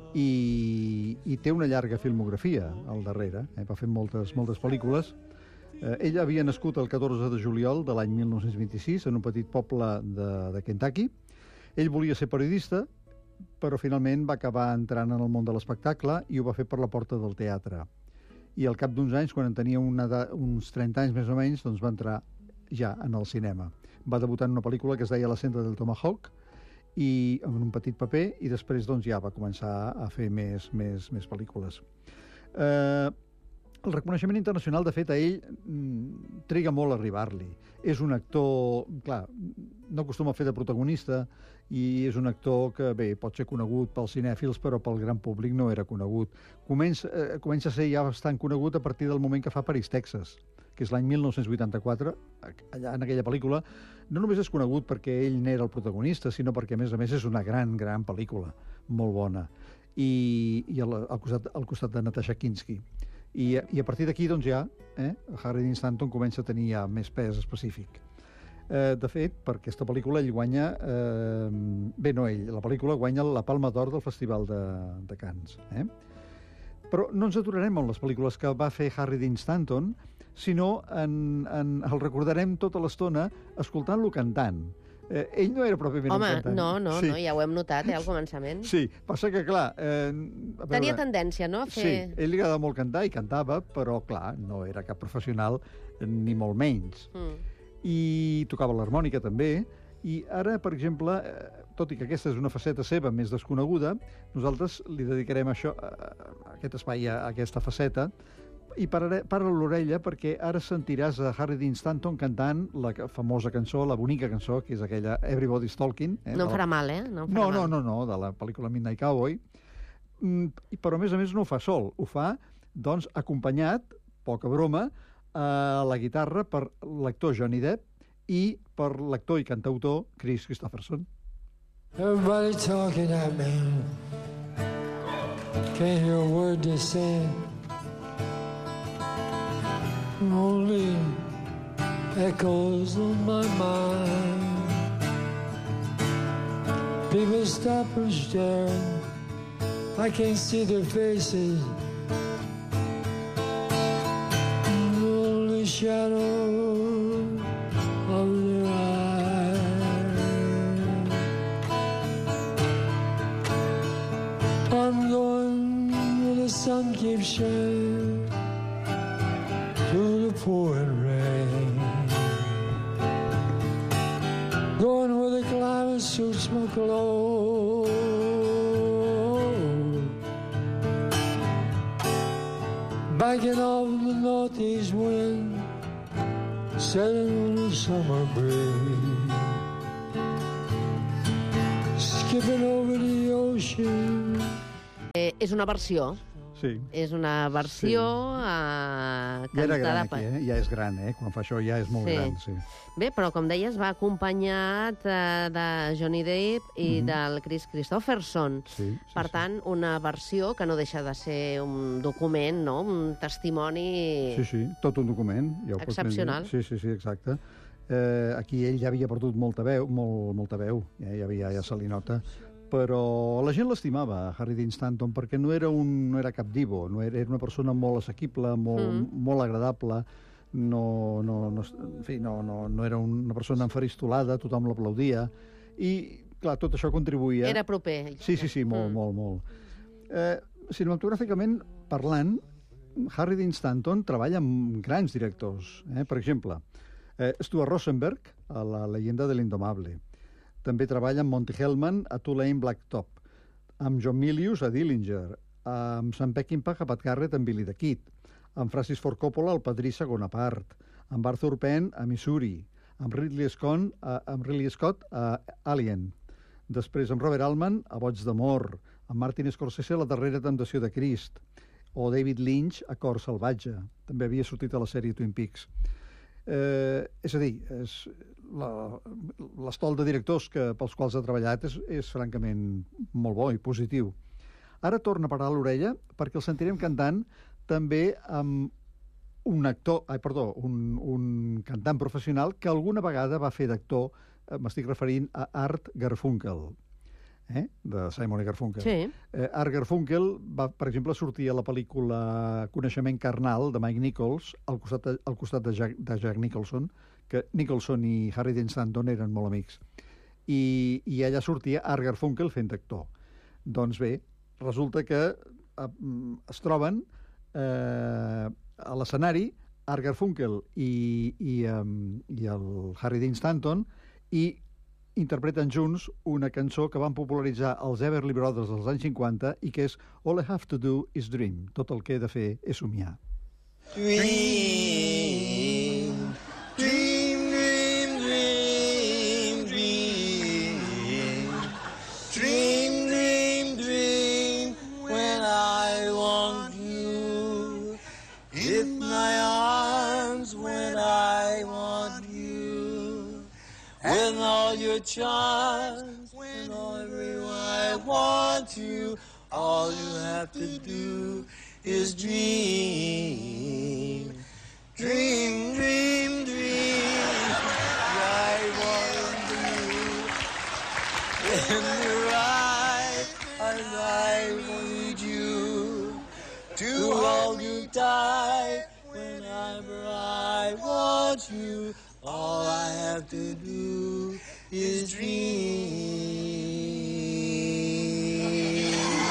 i, i té una llarga filmografia al darrere. Eh? Va fer moltes, moltes pel·lícules. Uh, ell havia nascut el catorze de juliol de l'any mil nou-cents vint-i-sis en un petit poble de, de Kentucky. Ell volia ser periodista, però finalment va acabar entrant en el món de l'espectacle i ho va fer per la porta del teatre. I al cap d'uns anys, quan en tenia una edat, uns trenta anys més o menys, doncs va entrar ja en el cinema. Va debutar en una pel·lícula que es deia La Senda del Tomahawk, i en un petit paper, i després doncs, ja va començar a fer més, més, més pel·lícules. Eh, el reconeixement internacional, de fet, a ell mm, triga molt a arribar-li. És un actor, clar, no acostuma a fer de protagonista, i és un actor que, bé, pot ser conegut pels cinèfils, però pel gran públic no era conegut. Comença, eh, comença a ser ja bastant conegut a partir del moment que fa París, Texas, que és l'any mil nou-cents vuitanta-quatre, allà en aquella pel·lícula. No només és conegut perquè ell n'era el protagonista, sinó perquè, a més a més, és una gran, gran pel·lícula, molt bona, i, i al, al, costat, al costat de Natasha Kinski. I, i a partir d'aquí, doncs ja, eh, Harry Dean Stanton comença a tenir ja més pes específic. Eh, de fet, per aquesta pel·lícula ell guanya... Eh, bé, no ell, la pel·lícula guanya la Palma d'Or del Festival de, de Cannes. Eh? Però no ens aturarem en les pel·lícules que va fer Harry Dean Stanton, sinó en, en, el recordarem tota l'estona escoltant-lo cantant. Eh, ell no era pròpiament Home, un cantant. no, no, sí. no, ja ho hem notat, eh, al començament. Sí, passa que, clar... Eh, a veure, Tenia tendència, no?, a fer... Sí, ell li agradava molt cantar i cantava, però, clar, no era cap professional, ni molt menys. Mm. I tocava l'harmònica, també, i ara, per exemple, eh, tot i que aquesta és una faceta seva més desconeguda, nosaltres li dedicarem això, a aquest espai, a aquesta faceta, i pararé, para l'orella perquè ara sentiràs a Harry Dean Stanton cantant la famosa cançó, la bonica cançó, que és aquella Everybody's Talking. Eh, no em la... farà mal, eh? No, no, no, no, no, de la pel·lícula Midnight Cowboy. Mm, però, a més a més, no ho fa sol. Ho fa, doncs, acompanyat, poca broma, a la guitarra per l'actor Johnny Depp i per l'actor i cantautor Chris Christopherson. Everybody talking at me. Can't hear a word they're saying. Only echoes on my mind. People stop and stare. I can't see their faces. Only shadow of their eyes. I'm going where the sun keeps shining through the pouring rain. Going where the climate suits my clothes. Backing off the northeast wind, setting on a summer breeze. Skipping over the ocean. Eh, és una versió. Sí. És una versió Sí. eh, Ja era gran cantada aquí, per... eh? Ja és gran, eh? Quan fa això ja és molt Sí. gran, sí. Bé, però com deies, va acompanyat eh, de Johnny Depp i Mhm. del Chris Christopherson. Sí, sí, per tant, una versió que no deixa de ser un document, no? Un testimoni... Sí, sí, tot un document. Ja ho pots Excepcional. dir. Sí, sí, sí, exacte. Eh, aquí ell ja havia perdut molta veu, molt, molta veu, ja, ja, havia, ja se li nota, però la gent l'estimava, Harry Dean Stanton, perquè no era, un, no era cap divo, no era, era una persona molt assequible, molt, Mm. molt agradable, no, no, no, en fi, no, no, no era una persona enfaristolada, tothom l'aplaudia, i, clar, tot això contribuïa... Era proper. Sí, sí, sí, molt, Mm. molt, molt. Eh, cinematogràficament parlant, Harry Dean Stanton treballa amb grans directors. Eh? Per exemple, eh, Stuart Rosenberg, a La leyenda de l'Indomable. També treballa amb Monty Hellman a Tulane Blacktop, amb John Milius a Dillinger, amb Sam Peckinpah a Pat Garrett amb Billy the Kid, amb Francis Ford Coppola al Padrí segona part, amb Arthur Penn a Missouri, amb Ridley Scott a, amb Ridley Scott a Alien, després amb Robert Altman a Boig d'amor, amb Martin Scorsese a La darrera temptació de Crist, o David Lynch a Cor salvatge. També havia sortit a la sèrie Twin Peaks. Eh, és a dir, és la, l'estol de directors que, pels quals ha treballat és, és francament molt bo i positiu. Ara torna a parar l'orella perquè el sentirem cantant també amb un actor, ai, perdó, un, un cantant professional que alguna vegada va fer d'actor, eh, m'estic referint a Art Garfunkel, eh? de Simon i Garfunkel. Sí. Eh, Art Garfunkel va, per exemple, sortir a la pel·lícula Coneixement carnal de Mike Nichols al costat de, al costat de, Jack, de Jack Nicholson, que Nicholson i Harry Dean Stanton eren molt amics. I, i allà sortia Art Garfunkel fent d'actor. Doncs bé, resulta que eh, es troben eh, a l'escenari Art Garfunkel i, i, um, i el Harry Dean Stanton i interpreten junts una cançó que van popularitzar els Everly Brothers dels anys cinquanta i que és All I Have to Do is Dream. Tot el que he de fer és somiar. Dream, dream, dream, dream, dream. Dream, dream, dream, when I want you. In my arms when I want you. When all your charms, when everywhere I want you. All you have to do is dream. Dream, dream, dream. I want you. In your eyes, and I need you to hold you tight. Whenever I want you, all I have to do his dream.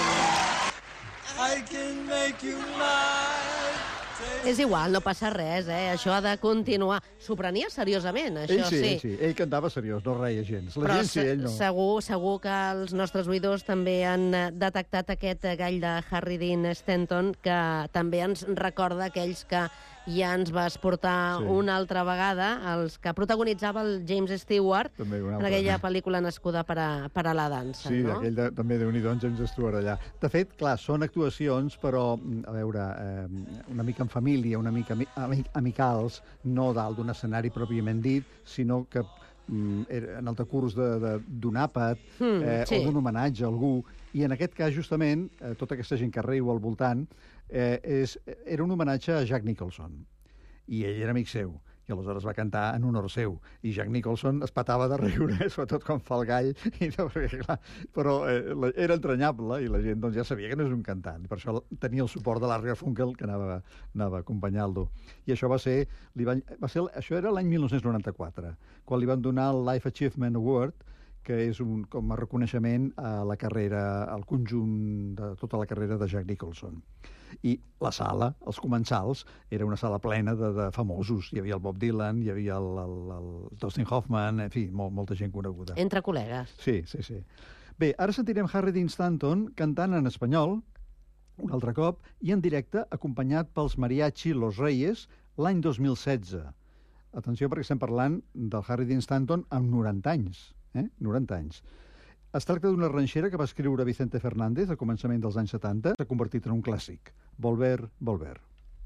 I can make you mine. És igual, no passa res, eh? Això ha de continuar. S'ho prenia seriosament, això ell sí, sí. Ell sí, ell cantava seriós, no reia gens. La Però gent sí, ell no. Segur, segur que els nostres oïdors també han detectat aquest gall de Harry Dean Stanton, que també ens recorda aquells que ja ens vas portar sí. una altra vegada, els que protagonitzava el James Stewart en aquella pel·lícula nascuda per a, per a la dansa. Sí, no? aquell de, també Déu-n'hi-do, James Stewart allà. De fet, clar, són actuacions, però, a veure, eh, una mica en família, una mica ami amicals, no dalt d'un escenari pròpiament dit, sinó que mm, en el decurs d'un àpat mm, eh, sí. o d'un homenatge a algú. I en aquest cas, justament, eh, tota aquesta gent que riu al voltant, eh, és, era un homenatge a Jack Nicholson. I ell era amic seu. I aleshores va cantar en honor seu. I Jack Nicholson es patava de riure, sobretot quan fa el gall. I no, perquè, clar, però eh, era entranyable i la gent doncs, ja sabia que no és un cantant. Per això tenia el suport de l'Art Garfunkel, que anava, anava acompanyant-lo. I això va ser... Li van, va ser això era l'any mil nou-cents noranta-quatre, quan li van donar el Life Achievement Award, que és un, com a reconeixement a la carrera, al conjunt de tota la carrera de Jack Nicholson. I la sala, els comensals, era una sala plena de, de famosos. Hi havia el Bob Dylan, hi havia el, el, el Dustin Hoffman, en fi, molt, molta gent coneguda. Entre col·legues. Sí, sí, sí. Bé, ara sentirem Harry Dean Stanton cantant en espanyol, un altre cop, i en directe, acompanyat pels Mariachi Los Reyes, l'any dos mil setze. Atenció, perquè estem parlant del Harry Dean Stanton amb noranta anys. Eh? noranta anys. Es tracta d'una ranxera que va escriure Vicente Fernández a començament dels anys setanta, s'ha convertit en un clàssic. Volver, volver.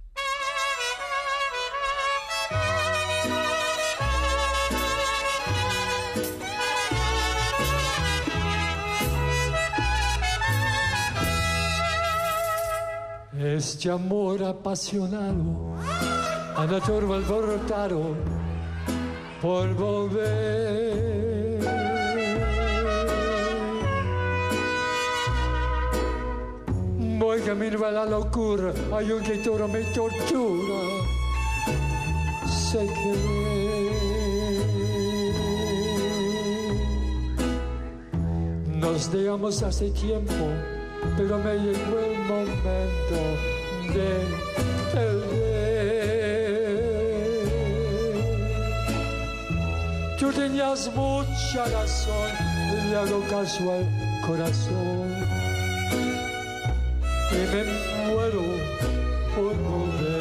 Este amor apasionado a la turba alborotaron por volver. Voy camino a la locura, hay un que todo me tortura. Sé que nos dejamos hace tiempo, pero me llegó el momento de perder. Tú tenías mucha razón, le hago caso al corazón. Y me muero por volver.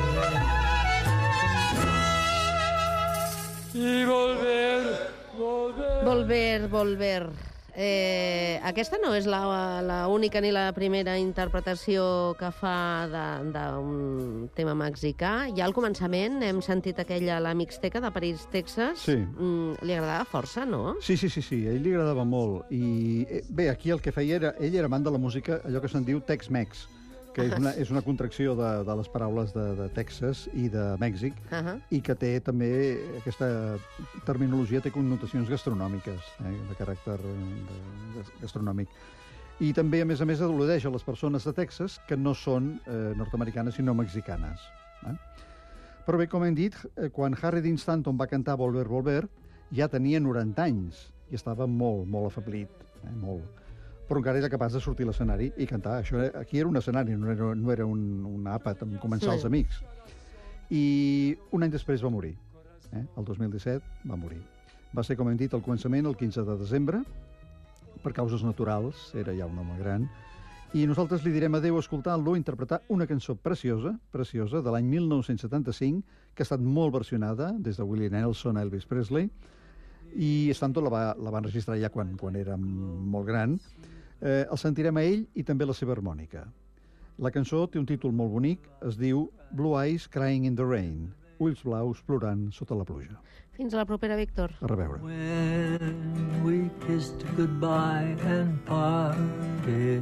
Y volver, volver. Volver, volver. Eh, aquesta no és la, la única ni la primera interpretació que fa d'un tema mexicà. Ja al començament hem sentit aquella La Mixteca de París, Texas. Sí. Mm, li agradava força, no? Sí, sí, sí, sí, a ell li agradava molt. I bé, aquí el que feia era... Ell era amant de la música, allò que se'n diu Tex-Mex, que és una, és una contracció de, de les paraules de, de Texas i de Mèxic, uh -huh. i que té també, aquesta terminologia té connotacions gastronòmiques, eh, de caràcter de, de, gastronòmic. I també, a més a més, al·ludeix a les persones de Texas que no són eh, nord-americanes, sinó mexicanes. Eh? Però bé, com hem dit, eh, quan Harry Dean Stanton va cantar Volver, Volver, ja tenia noranta anys i estava molt, molt afeblit, eh, molt. Però encara era capaç de sortir a l'escenari i cantar. Això era, aquí era un escenari, no era, no era un, un àpat amb començar els amics. I un any després va morir. Eh? El dos mil disset va morir. Va ser, com hem dit, al començament, el quinze de desembre, per causes naturals, era ja un home gran, i nosaltres li direm adéu escoltant-lo interpretar una cançó preciosa, preciosa, de l'any mil nou-cents setanta-cinc, que ha estat molt versionada, des de Willie Nelson a Elvis Presley, i Stanton la va, la va enregistrar ja quan, quan era molt gran. Eh, el sentirem a ell i també la seva harmònica. La cançó té un títol molt bonic, es diu Blue Eyes Crying in the Rain, ulls blaus plorant sota la pluja. Fins a la propera, Víctor. A reveure. When we kissed goodbye and parted,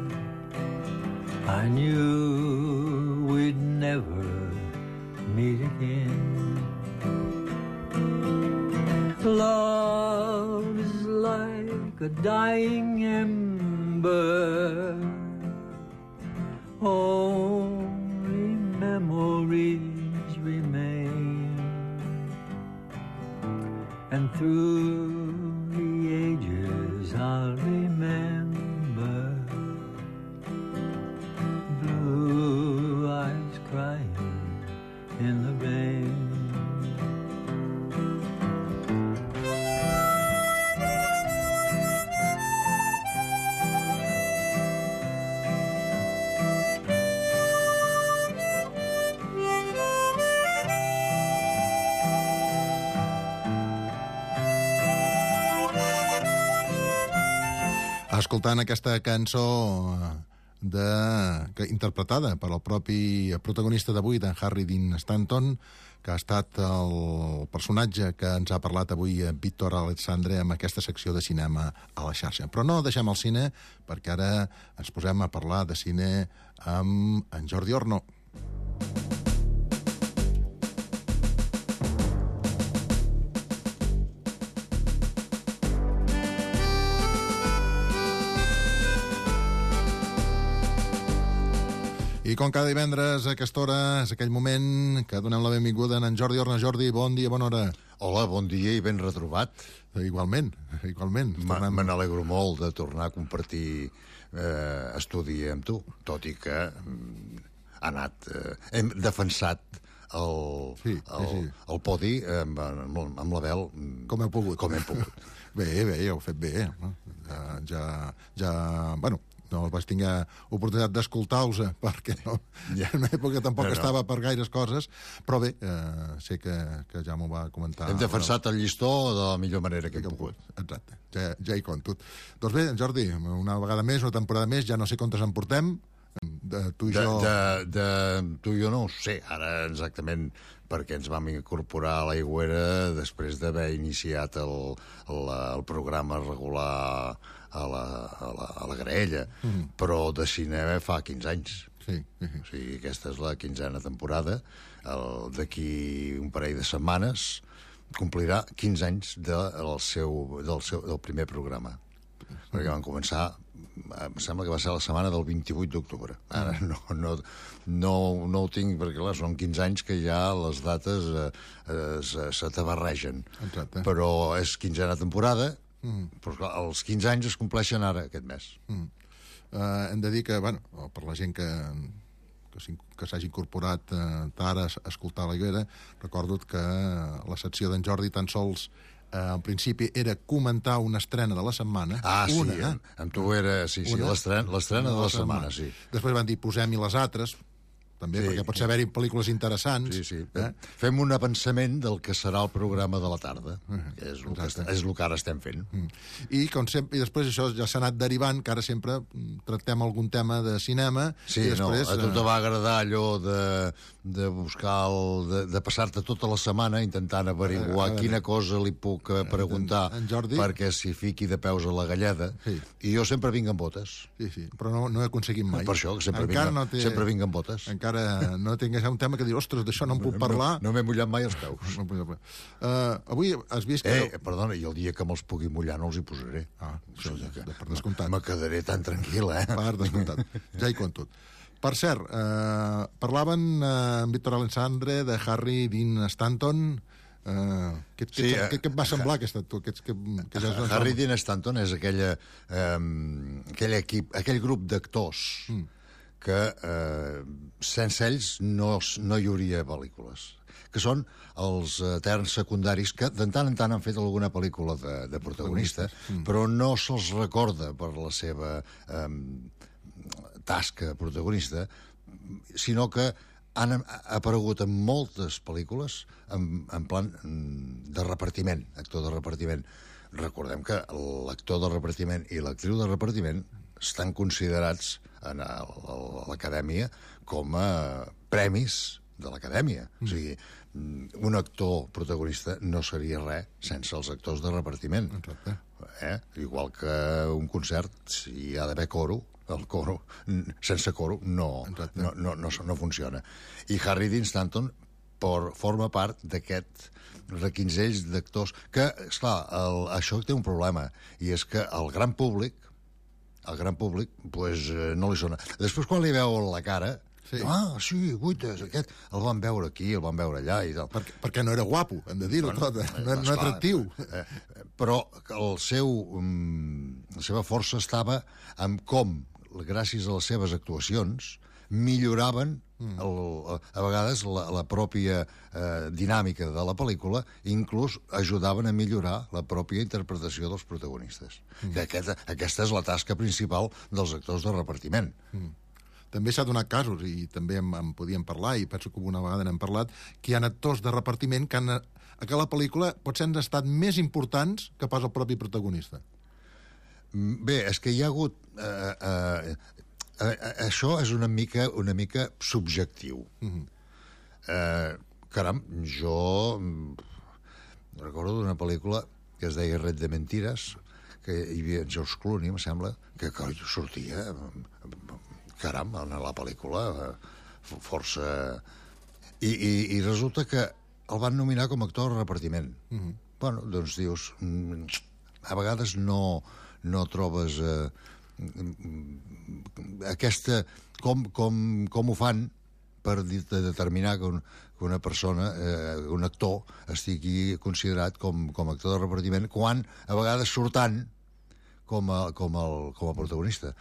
I knew we'd never meet again. Love is like a dying ember, only memories remain, and through escoltant aquesta cançó de, que, interpretada per el propi protagonista d'avui, d'en Harry Dean Stanton, que ha estat el personatge que ens ha parlat avui Víctor Alexandre amb aquesta secció de cinema a la xarxa. Però no deixem el cine, perquè ara ens posem a parlar de cine amb en Jordi Orno. I com cada divendres a aquesta hora és aquell moment que donem la benvinguda a en Jordi Orna. Jordi, bon dia, bona hora. Hola, bon dia i ben retrobat. Igualment, igualment. Tornem... Me n'alegro molt de tornar a compartir eh, estudi amb tu, tot i que mm, ha anat... Eh, hem defensat el, sí, el, sí, sí. el podi amb, amb, amb l'Abel... Com heu pogut. Com hem pogut. Bé, bé, ja heu fet bé. No? Ja, ja, ja... Bueno... no vaig tenir oportunitat d'escoltar-vos, perquè no, ja. en una època tampoc no, no. estava per gaires coses, però bé, eh, sé que, que ja m'ho va comentar. Hem defensat el llistó de la millor manera que hem pogut. Exacte, ja, ja hi compto. Doncs bé, Jordi, una vegada més, una temporada més, ja no sé quantes en portem, de tu i de, jo... De, de, tu i jo no ho sé, ara exactament, perquè ens vam incorporar a l'Aigüera després d'haver iniciat el, el, el programa regular a la, a la, a la graella, mm. però de cinema fa quinze anys. Sí, sí, sí. O sigui, aquesta és la quinzena temporada. D'aquí un parell de setmanes complirà quinze anys de, el seu, del, seu, del primer programa. Mm. Perquè van començar, em sembla que va ser la setmana del vint-i-vuit d'octubre. Ara no, no, no, no ho tinc, perquè clar, són quinze anys que ja les dates eh, es, se t'abarregen. Exacte. Però és quinzena temporada, Mm. però clar, els quinze anys es compleixen ara, aquest mes. Mm. Uh, hem de dir que, bueno, per la gent que, que s'hagi incorporat uh, tard a escoltar la Higuera, recordo que la secció d'en Jordi tan sols uh, en principi era comentar una estrena de la setmana. Ah, una, sí, amb, amb tu era, sí, sí, l'estrena de, de la setmana, sí. Després van dir, posem-hi les altres, també, sí, perquè potser haver-hi pel·lícules interessants. Sí, sí. Eh? Fem un avançament del que serà el programa de la tarda, uh -huh. que és el que, est- és el que ara estem fent. Mm. I, com sempre, I després això ja s'ha anat derivant, que ara sempre tractem algun tema de cinema. Sí, i després, no, a tu te va agradar allò de, de buscar, el, de, de passar-te tota la setmana intentant averiguar uh, quina cosa li puc uh, preguntar en, en Jordi, perquè s'hi fiqui de peus a la galleda. Sí. I jo sempre vinc amb botes. Sí, sí, però no, no he aconseguit mai. Per això, que sempre, vinc, no té... sempre vinc amb botes. Encara no tingués un tema que dir, ostres, d'això no en puc parlar. No, no m'he mullat mai els peus. No, no, uh, avui has vist que... Eh, perdona, i el dia que me'ls pugui mullar no els hi posaré. Ah, això ja, ja, per descomptat. Me quedaré tan tranquil, eh? Per descomptat, ja hi compto. Per cert, uh, parlaven uh, amb Víctor Alexandre de Harry Dean Stanton. Uh, què, què, sí, què, què et va semblar aquest actor? Que, que, que ja és Harry Dean Stanton és aquella, um, aquell, equip, aquell grup d'actors mm. que eh, sense ells no, no hi hauria pel·lícules, que són els eterns secundaris que de tant en tant han fet alguna pel·lícula de, de protagonista, mm. però no se'ls recorda per la seva eh, tasca protagonista, sinó que han aparegut en moltes pel·lícules en, en plan de repartiment, actor de repartiment. Recordem que l'actor de repartiment i l'actriu de repartiment estan considerats a l'Acadèmia com a premis de l'Acadèmia. Mm. O sigui, un actor protagonista no seria res sense els actors de repartiment. Exacte. Eh? Igual que un concert, si hi ha d'haver coro, el coro, sense coro, no, no, no, no, no funciona. I Harry Dean Stanton por, forma part d'aquest requinzell d'actors que, esclar, el, això té un problema, i és que el gran públic al gran públic, pues, eh, no li sona. Després, quan li veuen la cara, sí. ah, sí, guaites, aquest, el van veure aquí, el van veure allà i tal. Per, perquè no era guapo, hem de dir-ho bueno, tot, eh? no, no atractiu. Eh, però el seu, um, la seva força estava en com, gràcies a les seves actuacions, milloraven mm. el, a vegades la, la pròpia eh, dinàmica de la pel·lícula, inclús ajudaven a millorar la pròpia interpretació dels protagonistes. Mm. Que aquesta, aquesta és la tasca principal dels actors de repartiment. Mm. També s'ha donat casos, i també en, en podíem parlar, i penso que una vegada n'hem parlat, que hi ha actors de repartiment que, han, que la pel·lícula potser han estat més importants que pas el propi protagonista. Bé, és que hi ha hagut... Eh, eh, eh, això és una mica, una mica subjectiu. Mm-hmm. eh, caram, jo recordo d'una pel·lícula que es deia Red de Mentiras, que hi havia George Clooney, em sembla, que, que sortia, caram, en la pel·lícula, força... I, i, i resulta que el van nominar com a actor de repartiment. Mm-hmm. Bueno, doncs dius, a vegades no, no trobes eh, aquesta... Com, com, com ho fan per determinar que, un, que una persona, eh, un actor, estigui considerat com, com a actor de repartiment, quan a vegades surtant com a, com el, com a protagonista.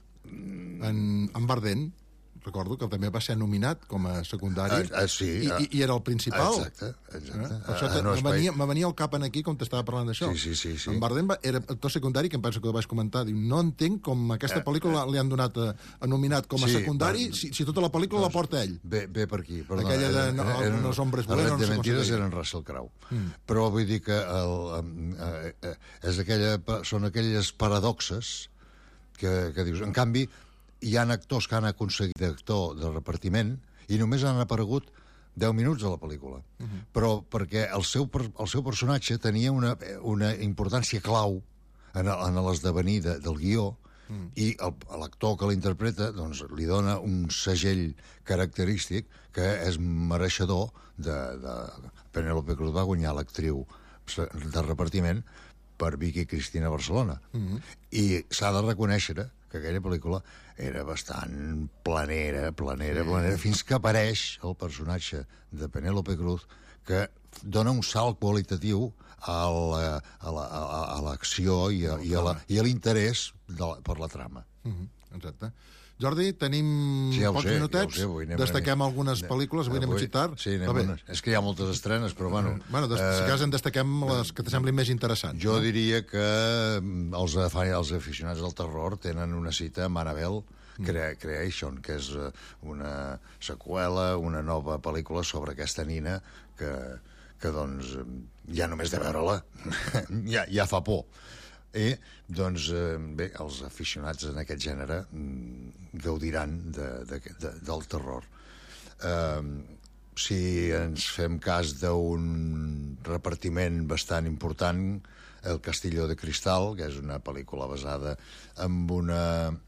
En, en Bardem, recordo que també va ser nominat com a secundari, ah, ah, sí, i, i, i era el principal. Exacte, exacte. Eh? Per això ah, no, me, venia, me venia el cap en aquí com t'estava parlant d'això. Sí, sí, sí, sí. En Bardem era actor secundari, que em penso que ho vaig comentar, diu, no entenc com aquesta pel·lícula li han donat a, a nominat com a sí, secundari per, si, si tota la pel·lícula doncs, la porta ell. Bé, bé per aquí. Perdona, aquella de no, eren, els hombres buenos. Les de Mentiras eren Russell Crowe. Mm. Però vull dir que el, eh, eh, és aquella, són aquelles paradoxes que, que dius. En canvi, hi ha actors que han aconseguit actor de repartiment i només han aparegut deu minuts a la pel·lícula. Uh-huh. Però perquè el seu, el seu personatge tenia una, una importància clau en, en l'esdevenir de, del guió, uh-huh. i l'actor que l'interpreta doncs, li dona un segell característic que és mereixedor de... de... Penélope Cruz va guanyar l'actriu de repartiment per Vicky Cristina Barcelona. Uh-huh. I s'ha de reconèixer que aquella pel·lícula era bastant planera, planera, sí. planera, fins que apareix el personatge de Penélope Cruz, que dona un salt qualitatiu a la, a la, a l'acció i a, i a, la, i a l'interès de, per la trama. Uh-huh. Exacte. Jordi, tenim sí, ja pocs sé, minutets, ja anem, destaquem anem, algunes pel·lícules, avui anem a citar. Sí, anem unes. És que hi ha moltes estrenes, però bueno... Bueno, des, eh, si cas en destaquem les que t'assemblin més interessants. Jo no? diria que els, els aficionats del terror tenen una cita amb Annabelle Cre Creation, que és una seqüela, una nova pel·lícula sobre aquesta nina que, que doncs, ja només de veure-la ja, ja fa por. I, doncs, eh, bé, els aficionats en aquest gènere mm, gaudiran de, de, de, del terror. Eh, si ens fem cas d'un repartiment bastant important, El Castillo de Cristal, que és una pel·lícula basada en una...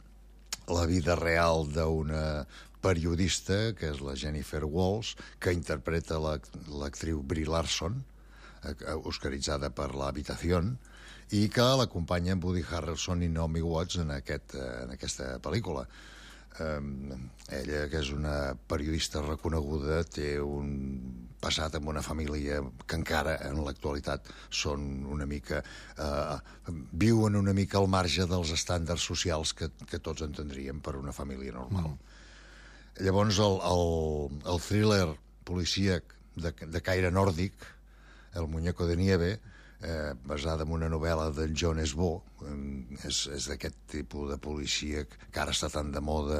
la vida real d'una periodista, que és la Jennifer Walls, que interpreta l'actriu Brie Larson, oscaritzada per La Habitación, i que l'acompanya Woody Harrelson i Naomi Watts en, aquest, en aquesta pel·lícula. Eh, ella, que és una periodista reconeguda, té un passat amb una família que encara en l'actualitat són una mica... Eh, viuen una mica al marge dels estàndards socials que, que tots entendríem per una família normal. Mm. Llavors, el, el, el thriller policíac de, de caire nòrdic, El muñeco de nieve, eh, basada en una novel·la d'en John Esbo, eh, és, és d'aquest tipus de policia que ara està tan de moda,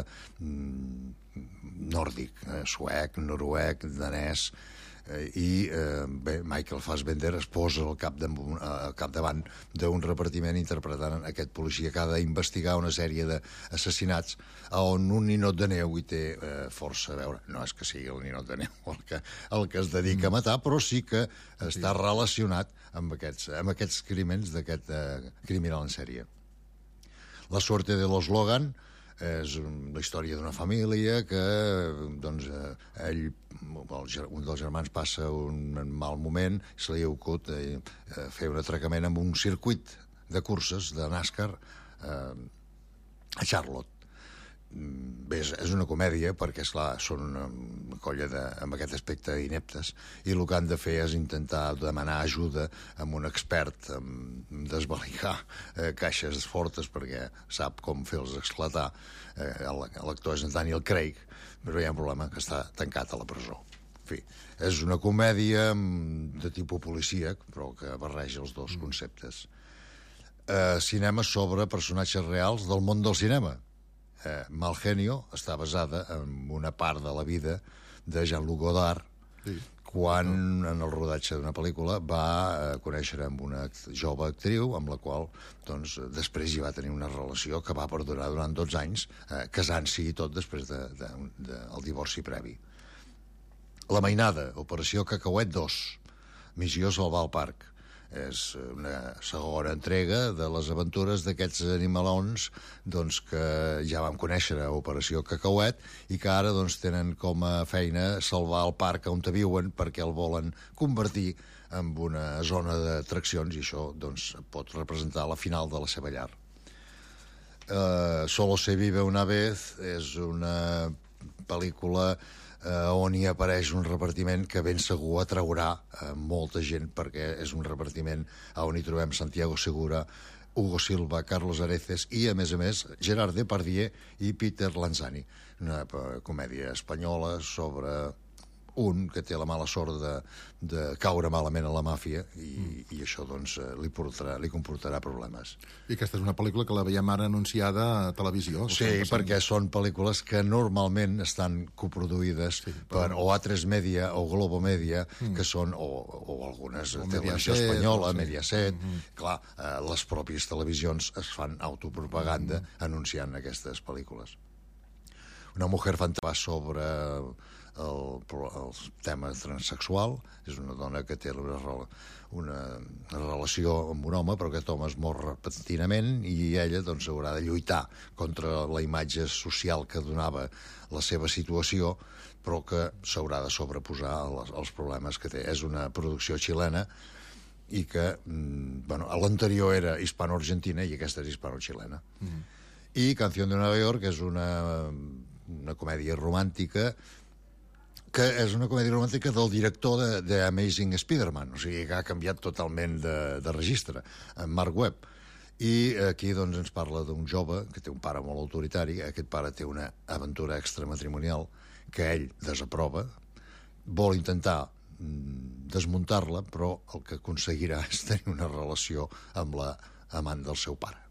mm, nòrdic, eh, suec, noruec, danès, eh, i eh, bé, Michael Fassbender es posa al, cap de, al capdavant d'un repartiment interpretant aquest policia que ha d'investigar una sèrie d'assassinats on un ninot de neu hi té eh, força a veure. No és que sigui el ninot de neu el que, el que es dedica a matar, però sí que està relacionat amb aquests, amb aquests crímens d'aquest eh, criminal en sèrie. La suerte de los Logan és la història d'una família que, doncs, ell, un dels germans passa un mal moment, se li ha ocut eh, fer un atracament amb un circuit de curses de NASCAR eh, a Charlotte. Bé, és, és una comèdia perquè, esclar, són una colla de, amb aquest aspecte ineptes, i el que han de fer és intentar demanar ajuda amb un expert en desvalijar eh, caixes fortes perquè sap com fer-los esclatar. Eh, l'actor és en Daniel Craig, però hi ha un problema, que està tancat a la presó. En fi, és una comèdia de tipus policíac, però que barreja els dos mm. conceptes. Eh, cinema sobre personatges reals del món del cinema. Eh, Mal Genio està basada en una part de la vida de Jean-Luc Godard, sí. quan en el rodatge d'una pel·lícula va eh, conèixer amb una act- jove actriu amb la qual doncs, després hi va tenir una relació que va perdurar durant dotze anys, eh, casant-s'hi i tot després del de, de, de, el divorci previ. La Mainada, Operació Cacauet dos, Missió Salvar el Parc. És una segona entrega de les aventures d'aquests animalons doncs, que ja vam conèixer a Operació Cacauet i que ara doncs, tenen com a feina salvar el parc on viuen perquè el volen convertir en una zona d'atraccions i això doncs, pot representar la final de la seva llar. Uh, Solo se vive una vez és una pel·lícula eh, on hi apareix un repartiment que ben segur atraurà eh, molta gent perquè és un repartiment on hi trobem Santiago Segura, Hugo Silva, Carlos Areces i, a més a més, Gerard Depardieu i Peter Lanzani. Una eh, comèdia espanyola sobre un que té la mala sort de, de caure malament a la màfia i, mm. i això doncs, li, portarà, li comportarà problemes. I aquesta és una pel·lícula que la veiem ara anunciada a televisió. Sí, perquè són pel·lícules que normalment estan coproduïdes sí, per o A tres Media o Globo Media, mm. que són, o, o algunes, o Televisió Espanyola, sí. Mediaset. Mm-hmm. Clar, eh, les pròpies televisions es fan autopropaganda mm. anunciant aquestes pel·lícules. Una mujer fantàstica sobre el, el tema transsexual. És una dona que té una, una, una relació amb un home, però aquest home es mor repentinament i ella doncs, haurà de lluitar contra la imatge social que donava la seva situació, però que s'haurà de sobreposar als, als problemes que té. És una producció xilena i que, bueno, l'anterior era hispano-argentina i aquesta és hispano-xilena. Mm-hmm. I Canción de Nueva York és una, una comèdia romàntica que és una comèdia romàntica del director de, de Amazing Spider-Man, o sigui que ha canviat totalment de, de registre, en Mark Webb. I aquí doncs, ens parla d'un jove que té un pare molt autoritari, aquest pare té una aventura extramatrimonial que ell desaprova, vol intentar desmuntar-la, però el que aconseguirà és tenir una relació amb la amant del seu pare.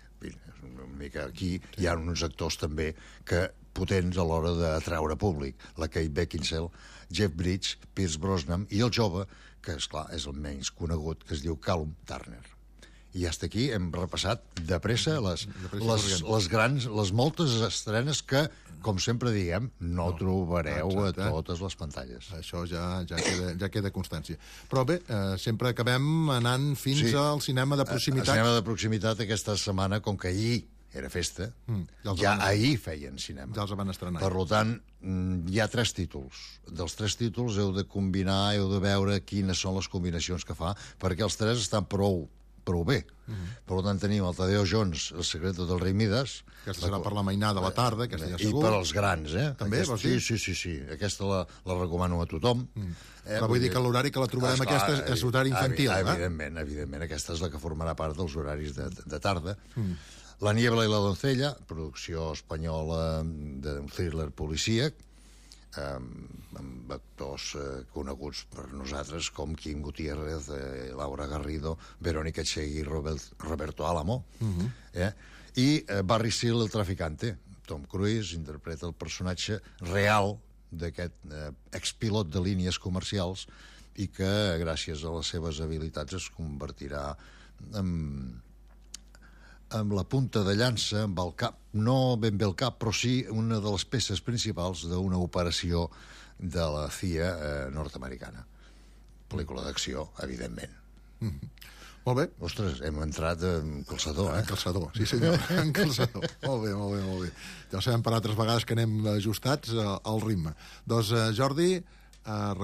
Una mica aquí hi ha uns actors també que potents a l'hora d'atraure públic. La Kate Beckinsale, Jeff Bridges, Pierce Brosnan i el jove, que esclar és el menys conegut, que es diu Callum Turner. I fins aquí hem repassat de pressa les, de pressa les, les grans, les moltes estrenes que, com sempre diguem, no, no trobareu exacte. A totes les pantalles. Això ja, ja, queda, ja queda constància. Però bé, eh, sempre acabem anant fins sí. al cinema de proximitat. El cinema de proximitat aquesta setmana, com que ahir era festa, mm, ja, ja ahir feien cinema. Ja els van estrenar. Per tant, hi ha tres títols. Dels tres títols heu de combinar, heu de veure quines són les combinacions que fa, perquè els tres estan prou prou bé. Mm-hmm. Per tant, tenim el Tadeo Jones, El secreto del rei Midas. Aquesta serà per la mainada a la tarda, aquesta ja segur. I per als grans, eh? També, Aquest, vols dir? Sí, sí, sí, sí. Aquesta la, la recomano a tothom. Mm. Eh, Però vull dir que l'horari que la trobarem esclar, aquesta és horari infantil, evi, eh? Evidentment, evidentment. Aquesta és la que formarà part dels horaris de, de tarda. Mm. La niebla i la doncella, producció espanyola d'un thriller policíac, amb actors eh, coneguts per nosaltres com Kim Gutiérrez, eh, Laura Garrido, Verónica Chegui i Robert, Roberto Álamo. Uh-huh. eh? I eh, Barry Seal, el traficante. Tom Cruise interpreta el personatge real d'aquest eh, expilot de línies comercials i que, gràcies a les seves habilitats, es convertirà en... amb la punta de llança, amb el cap, no ben bé el cap, però sí una de les peces principals d'una operació de la C I A eh, nord-americana. Pel·lícula d'acció, evidentment. Mm-hmm. Molt bé. Ostres, hem entrat en calçador, eh? En calçador, sí senyor, en calçador. Molt bé, molt bé, molt bé. Ja ho sabem per altres vegades que anem ajustats al ritme. Doncs, eh, Jordi, eh,